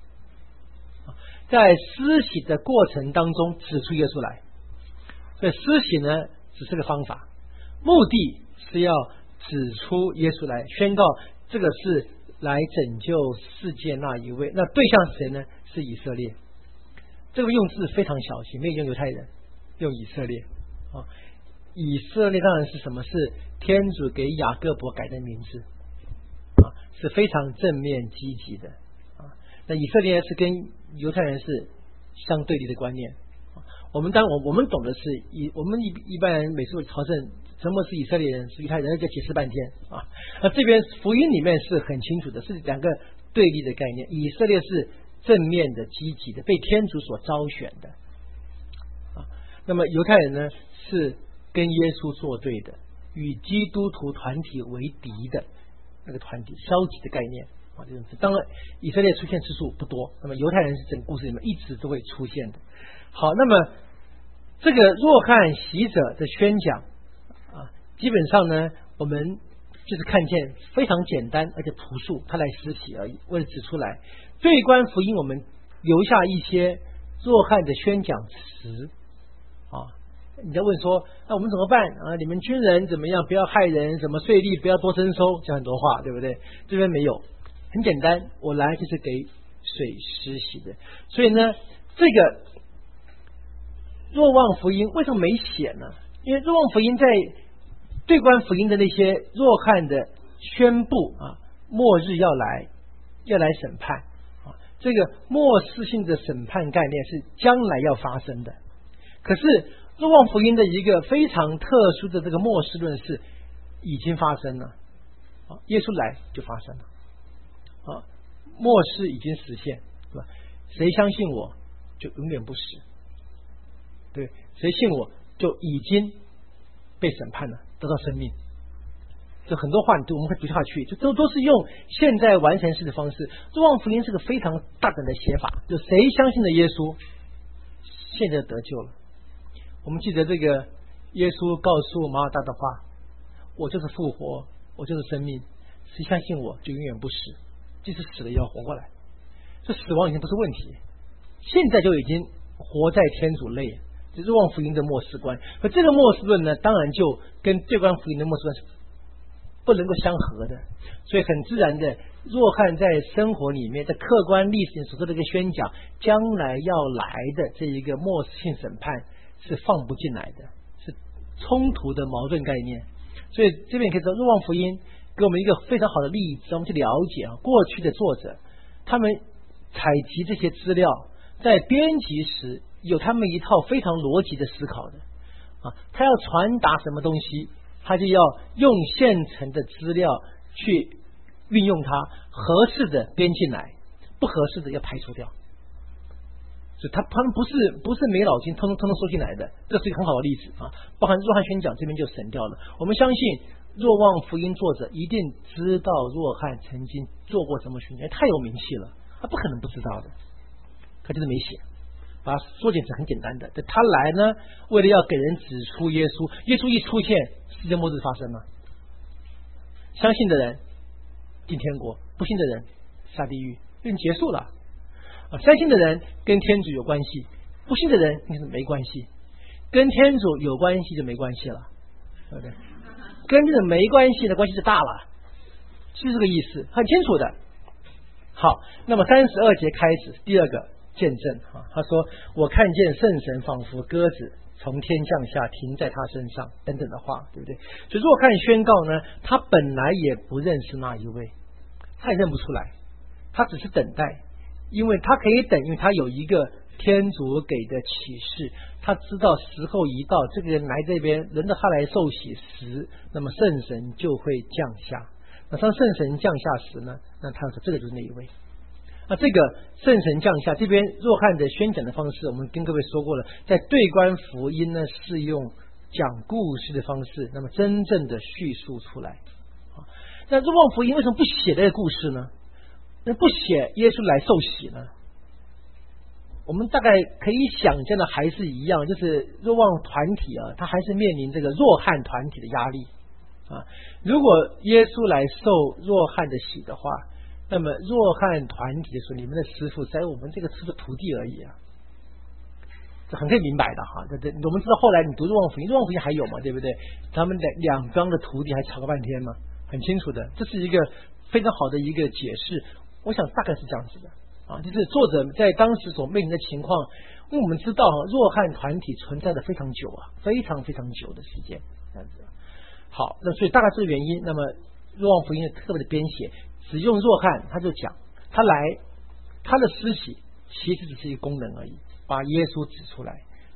在施洗的过程当中指出耶稣来，所以施洗呢只是个方法，目的是要指出耶稣来，宣告这个是来拯救世界那一位。那对象是谁呢？是以色列。这个用字非常小心，没有用犹太人，用以色列啊。以色列当然是什么？是天主给雅各伯改的名字啊，是非常正面积极的啊。那以色列是跟犹太人是相对立的观念。 我们当我我们懂的是以我们一一般人每次朝圣，什么是以色列人，是犹太人，就解释半天啊。那这边福音里面是很清楚的，是两个对立的概念。以色列是正面的、积极的，被天主所招选的啊。那么犹太人呢，是跟耶稣作对的，与基督徒团体为敌的那个团体，消极的概念啊。当然，以色列出现次数不多，那么犹太人是整个故事里面一直都会出现的。好，那么这个若翰洗者的宣讲啊，基本上呢，我们就是看见非常简单而且朴素，他来实习而已，为了指出来对观福音，我们留下一些若翰的宣讲词啊。你在问说，那我们怎么办啊？你们军人怎么样？不要害人，什么税吏不要多征收，讲很多话，对不对？这边没有，很简单，我来就是给水施洗的。所以呢，这个若望福音为什么没写呢？因为若望福音在对观福音的那些若翰的宣布啊，末日要来，要来审判啊，这个末世性的审判概念是将来要发生的。可是若望福音的一个非常特殊的这个末世论是已经发生了啊，耶稣来就发生了啊，末世已经实现，是吧？谁相信我就永远不死。对，谁信我就已经被审判了，得到生命。这很多话你都我们会读下去，就都都是用现在完成式的方式。若望福音是个非常大胆的写法，就谁相信了耶稣，现在得救了。我们记得这个耶稣告诉马尔大的话：“我就是复活，我就是生命，谁相信我就永远不死，即使死了也要活过来。”这死亡已经不是问题，现在就已经活在天主内。这是若望福音的末世观，可这个末世论呢，当然就跟对观福音的末世论是不能够相合的。所以很自然的，若翰在生活里面，在客观历史所做的一个宣讲，将来要来的这一个末世性审判是放不进来的，是冲突的矛盾概念。所以这边可以说，若望福音给我们一个非常好的例子，让我们去了解啊，过去的作者他们采集这些资料，在编辑时有他们一套非常逻辑的思考的啊，他要传达什么东西，他就要用现成的资料去运用它，合适的编进来，不合适的要排除掉。所以他他们不是不是没脑筋，通通通通说进来的，这是一个很好的例子啊。包含若翰宣讲这边就省掉了。我们相信若望福音作者一定知道若翰曾经做过什么宣讲，太有名气了，他不可能不知道的，他就是没写。把它缩减成很简单的，他来呢，为了要给人指出耶稣，耶稣一出现，世界末日发生了。相信的人进天国，不信的人下地狱，已经结束了。啊，相信的人跟天主有关系，不信的人没关系，跟天主有关系就没关系了，对不对？跟这个没关系的关系就大了，是这个意思，很清楚的。好，那么三十二节开始，第二个见证啊，他说我看见圣神仿佛鸽子从天降下，停在他身上，等等的话，对不对？所以若翰宣告呢，他本来也不认识那一位，他也认不出来，他只是等待，因为他可以等，因为他有一个天主给的启示，他知道时候一到，这个人来这边，轮到他来受洗时，那么圣神就会降下。那当圣神降下时呢，那他说这个就是那一位。那这个圣神降下，这边若翰的宣讲的方式，我们跟各位说过了，在对观福音呢是用讲故事的方式，那么真正的叙述出来。那若望福音为什么不写这个故事呢？那不写耶稣来受洗呢？我们大概可以想象的还是一样，就是若望团体啊，他还是面临这个若翰团体的压力啊。如果耶稣来受若翰的洗的话，那么若翰团体说，你们的师父在我们这个吃的徒弟而已啊，这很可以明白的哈。对对，我们知道后来你读若望福音，若望福音还有嘛，对不对？他们两两方的徒弟还吵个半天嘛，很清楚的，这是一个非常好的一个解释。我想大概是这样子的啊，就是作者在当时所面临的情况，因为我们知道若翰团体存在的非常久啊，非常非常久的时间，这样子。好，那所以大概是原因。那么若望福音特别的编写，只用若翰，他就讲他来他的施洗其实只是一个功能而已，把耶稣指出来，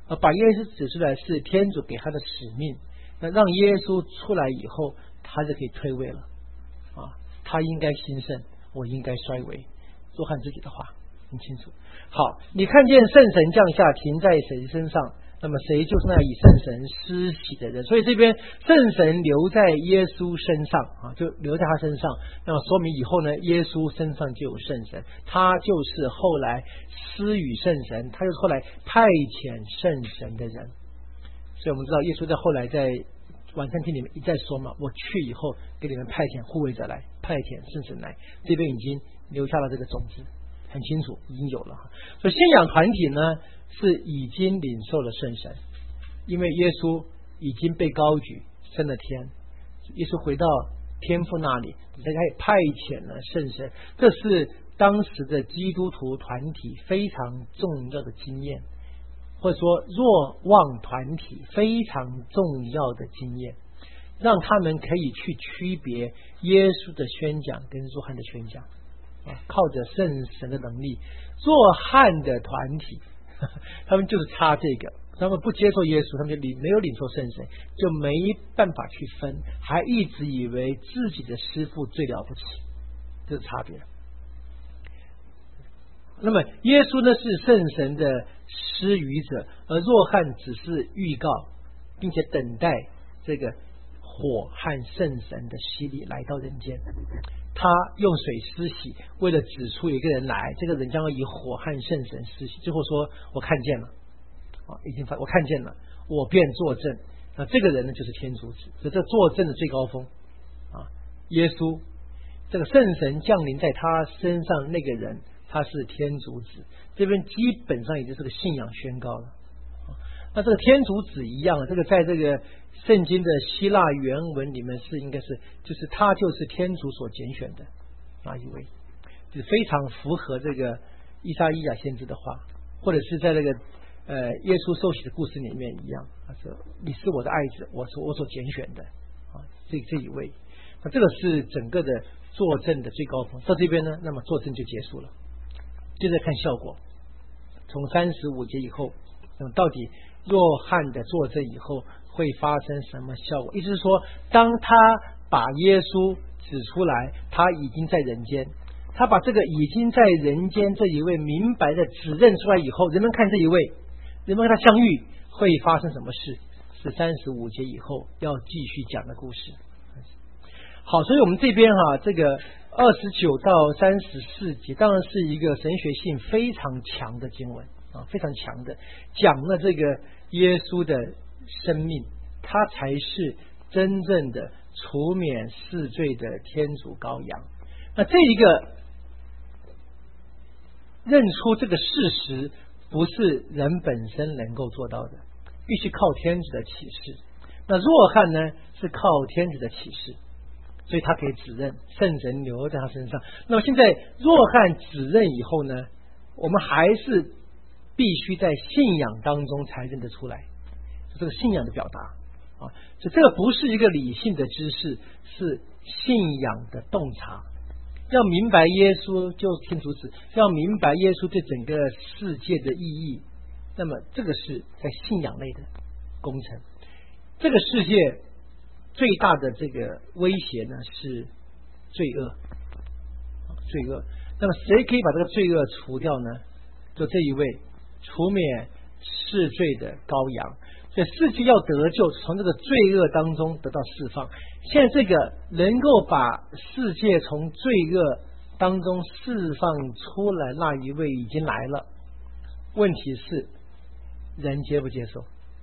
而把耶稣指出来是天主给他的使命，那让耶稣出来以后，他就可以退位了啊，他应该兴盛，我应该衰微。约翰自己的话很清楚。好，你看见圣神降下停在谁身上，那么谁就是那以圣神施洗的人。所以这边圣神留在耶稣身上啊，就留在他身上，那么说明以后呢，耶稣身上就有圣神，他就是后来施予圣神，他就是后来派遣圣神的人。所以我们知道耶稣在后来在晚餐厅里面一再说嘛，我去以后给你们派遣护卫者来，派遣圣神来，这边已经留下了这个种子，很清楚已经有了。所以信仰团体呢是已经领受了圣神，因为耶稣已经被高举升了天，耶稣回到天父那里，他也派遣了圣神，这是当时的基督徒团体非常重要的经验，或者说若望团体非常重要的经验，让他们可以去区别耶稣的宣讲跟若翰的宣讲，靠着圣神的能力。若翰的团体他们就是差这个，他们不接受耶稣，他们就领没有领受圣神，就没办法去分，还一直以为自己的师父最了不起，这是差别。那么耶稣呢是圣神的施予者，而若翰只是预告，并且等待这个火和圣神的洗礼来到人间。他用水施洗，为了指出一个人来，这个人将要以火和圣神施洗。最后说我看见了啊，已经发我看见了，我便作证。那这个人呢就是天主子，所以这作证的最高峰啊，耶稣这个圣神降临在他身上那个人，他是天主子，这边基本上也就是个信仰宣告了。那这个天主子一样，这个在这个圣经的希腊原文里面是应该是就是他就是天主所拣选的那一位，就非常符合这个以赛亚先知的话，或者是在那个呃耶稣受洗的故事里面一样，他说你是我的爱子，我是我所拣选的啊，这这一位。那这个是整个的作证的最高峰。到这边呢，那么作证就结束了，接着看效果。从三十五节以后，那么到底若翰的作证以后会发生什么效果？意思是说，当他把耶稣指出来，他已经在人间，他把这个已经在人间这一位明白的指认出来以后，人们看这一位，人们跟他相遇，会发生什么事？是三十五节以后要继续讲的故事。好，所以我们这边哈、啊，这个二十九到三十四节，当然是一个神学性非常强的经文啊，非常强的，讲了这个耶稣的生命，他才是真正的除免世罪的天主羔羊。那这一个认出这个事实，不是人本身能够做到的，必须靠天主的启示。那若翰呢，是靠天主的启示，所以他可以指认，圣神留在他身上。那么现在若翰指认以后呢，我们还是必须在信仰当中才认得出来，这个信仰的表达啊，所以这个不是一个理性的知识，是信仰的洞察。要明白耶稣就是天主子，要明白耶稣对整个世界的意义，那么这个是在信仰类的工程。这个世界最大的这个威胁呢是罪恶，罪恶。那么谁可以把这个罪恶除掉呢？就这一位除免世罪的羔羊。所以世界要得救，从这个罪恶当中得到释放。现在这个能够把世界从罪恶当中释放出来那一位已经来了，问题是人接不接受？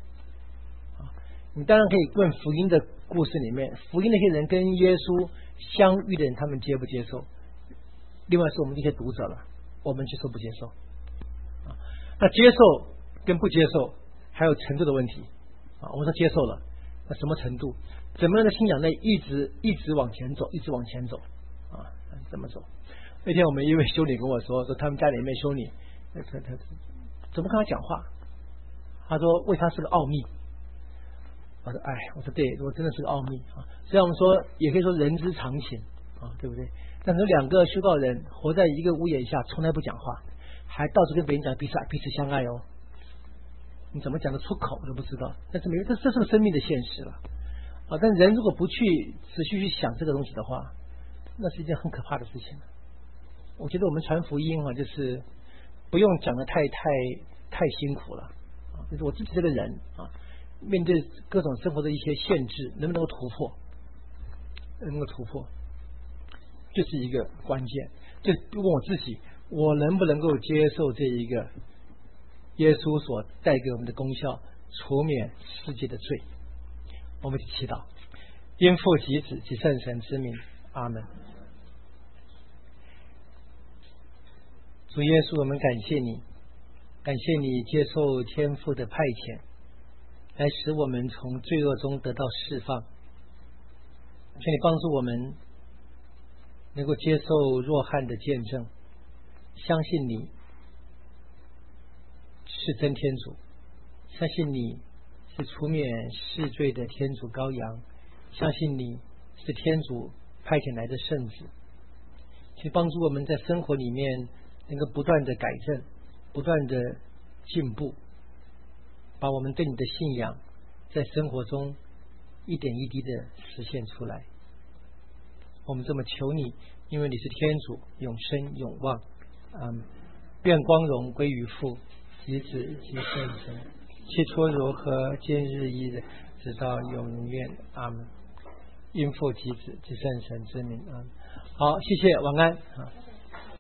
你当然可以问福音的故事里面，福音那些人跟耶稣相遇的人，他们接不接受？另外是我们这些读者了，我们接受不接受？那接受跟不接受还有程度的问题啊。我们说接受了，那什么程度？怎么样的信仰内一直一直往前走，一直往前走啊？怎么走？那天我们一位修女跟我说，说他们家里面修女，他他怎么跟他讲话？他说为他是个奥秘。我说哎，我说对，我真的是个奥秘啊。虽然我们说也可以说人之常情啊，对不对？但是两个修道人活在一个屋檐下，从来不讲话，还到处跟别人讲彼此彼此相爱哦。 你怎么讲得出口我都不知道，但是没有，这这是个生命的现实了啊！但人如果不去持续去想这个东西的话，那是一件很可怕的事情。我觉得我们传福音啊，就是不用讲得太太太辛苦了啊！就是我自己这个人啊，面对各种生活的一些限制，能不能够突破？能够突破，就是一个关键。就问我自己，我能不能够接受这一个耶稣所带给我们的功效，除免世界的罪？我们一起祈祷，因父及子及圣神之名，阿门。主耶稣，我们感谢你，感谢你接受天父的派遣，来使我们从罪恶中得到释放。请你帮助我们能够接受若翰的见证，相信你是真天主，相信你是除免世罪的天主羔羊，相信你是天主派遣来的圣子。请帮助我们在生活里面能够不断的改正，不断的进步，把我们对你的信仰在生活中一点一滴的实现出来。我们这么求你，因为你是天主，永生永望。嗯，愿光荣归于父及子及圣神，起初如何，今日亦然，直到永远。阿门。因父及子及圣神之名。阿门。好，谢谢，晚安。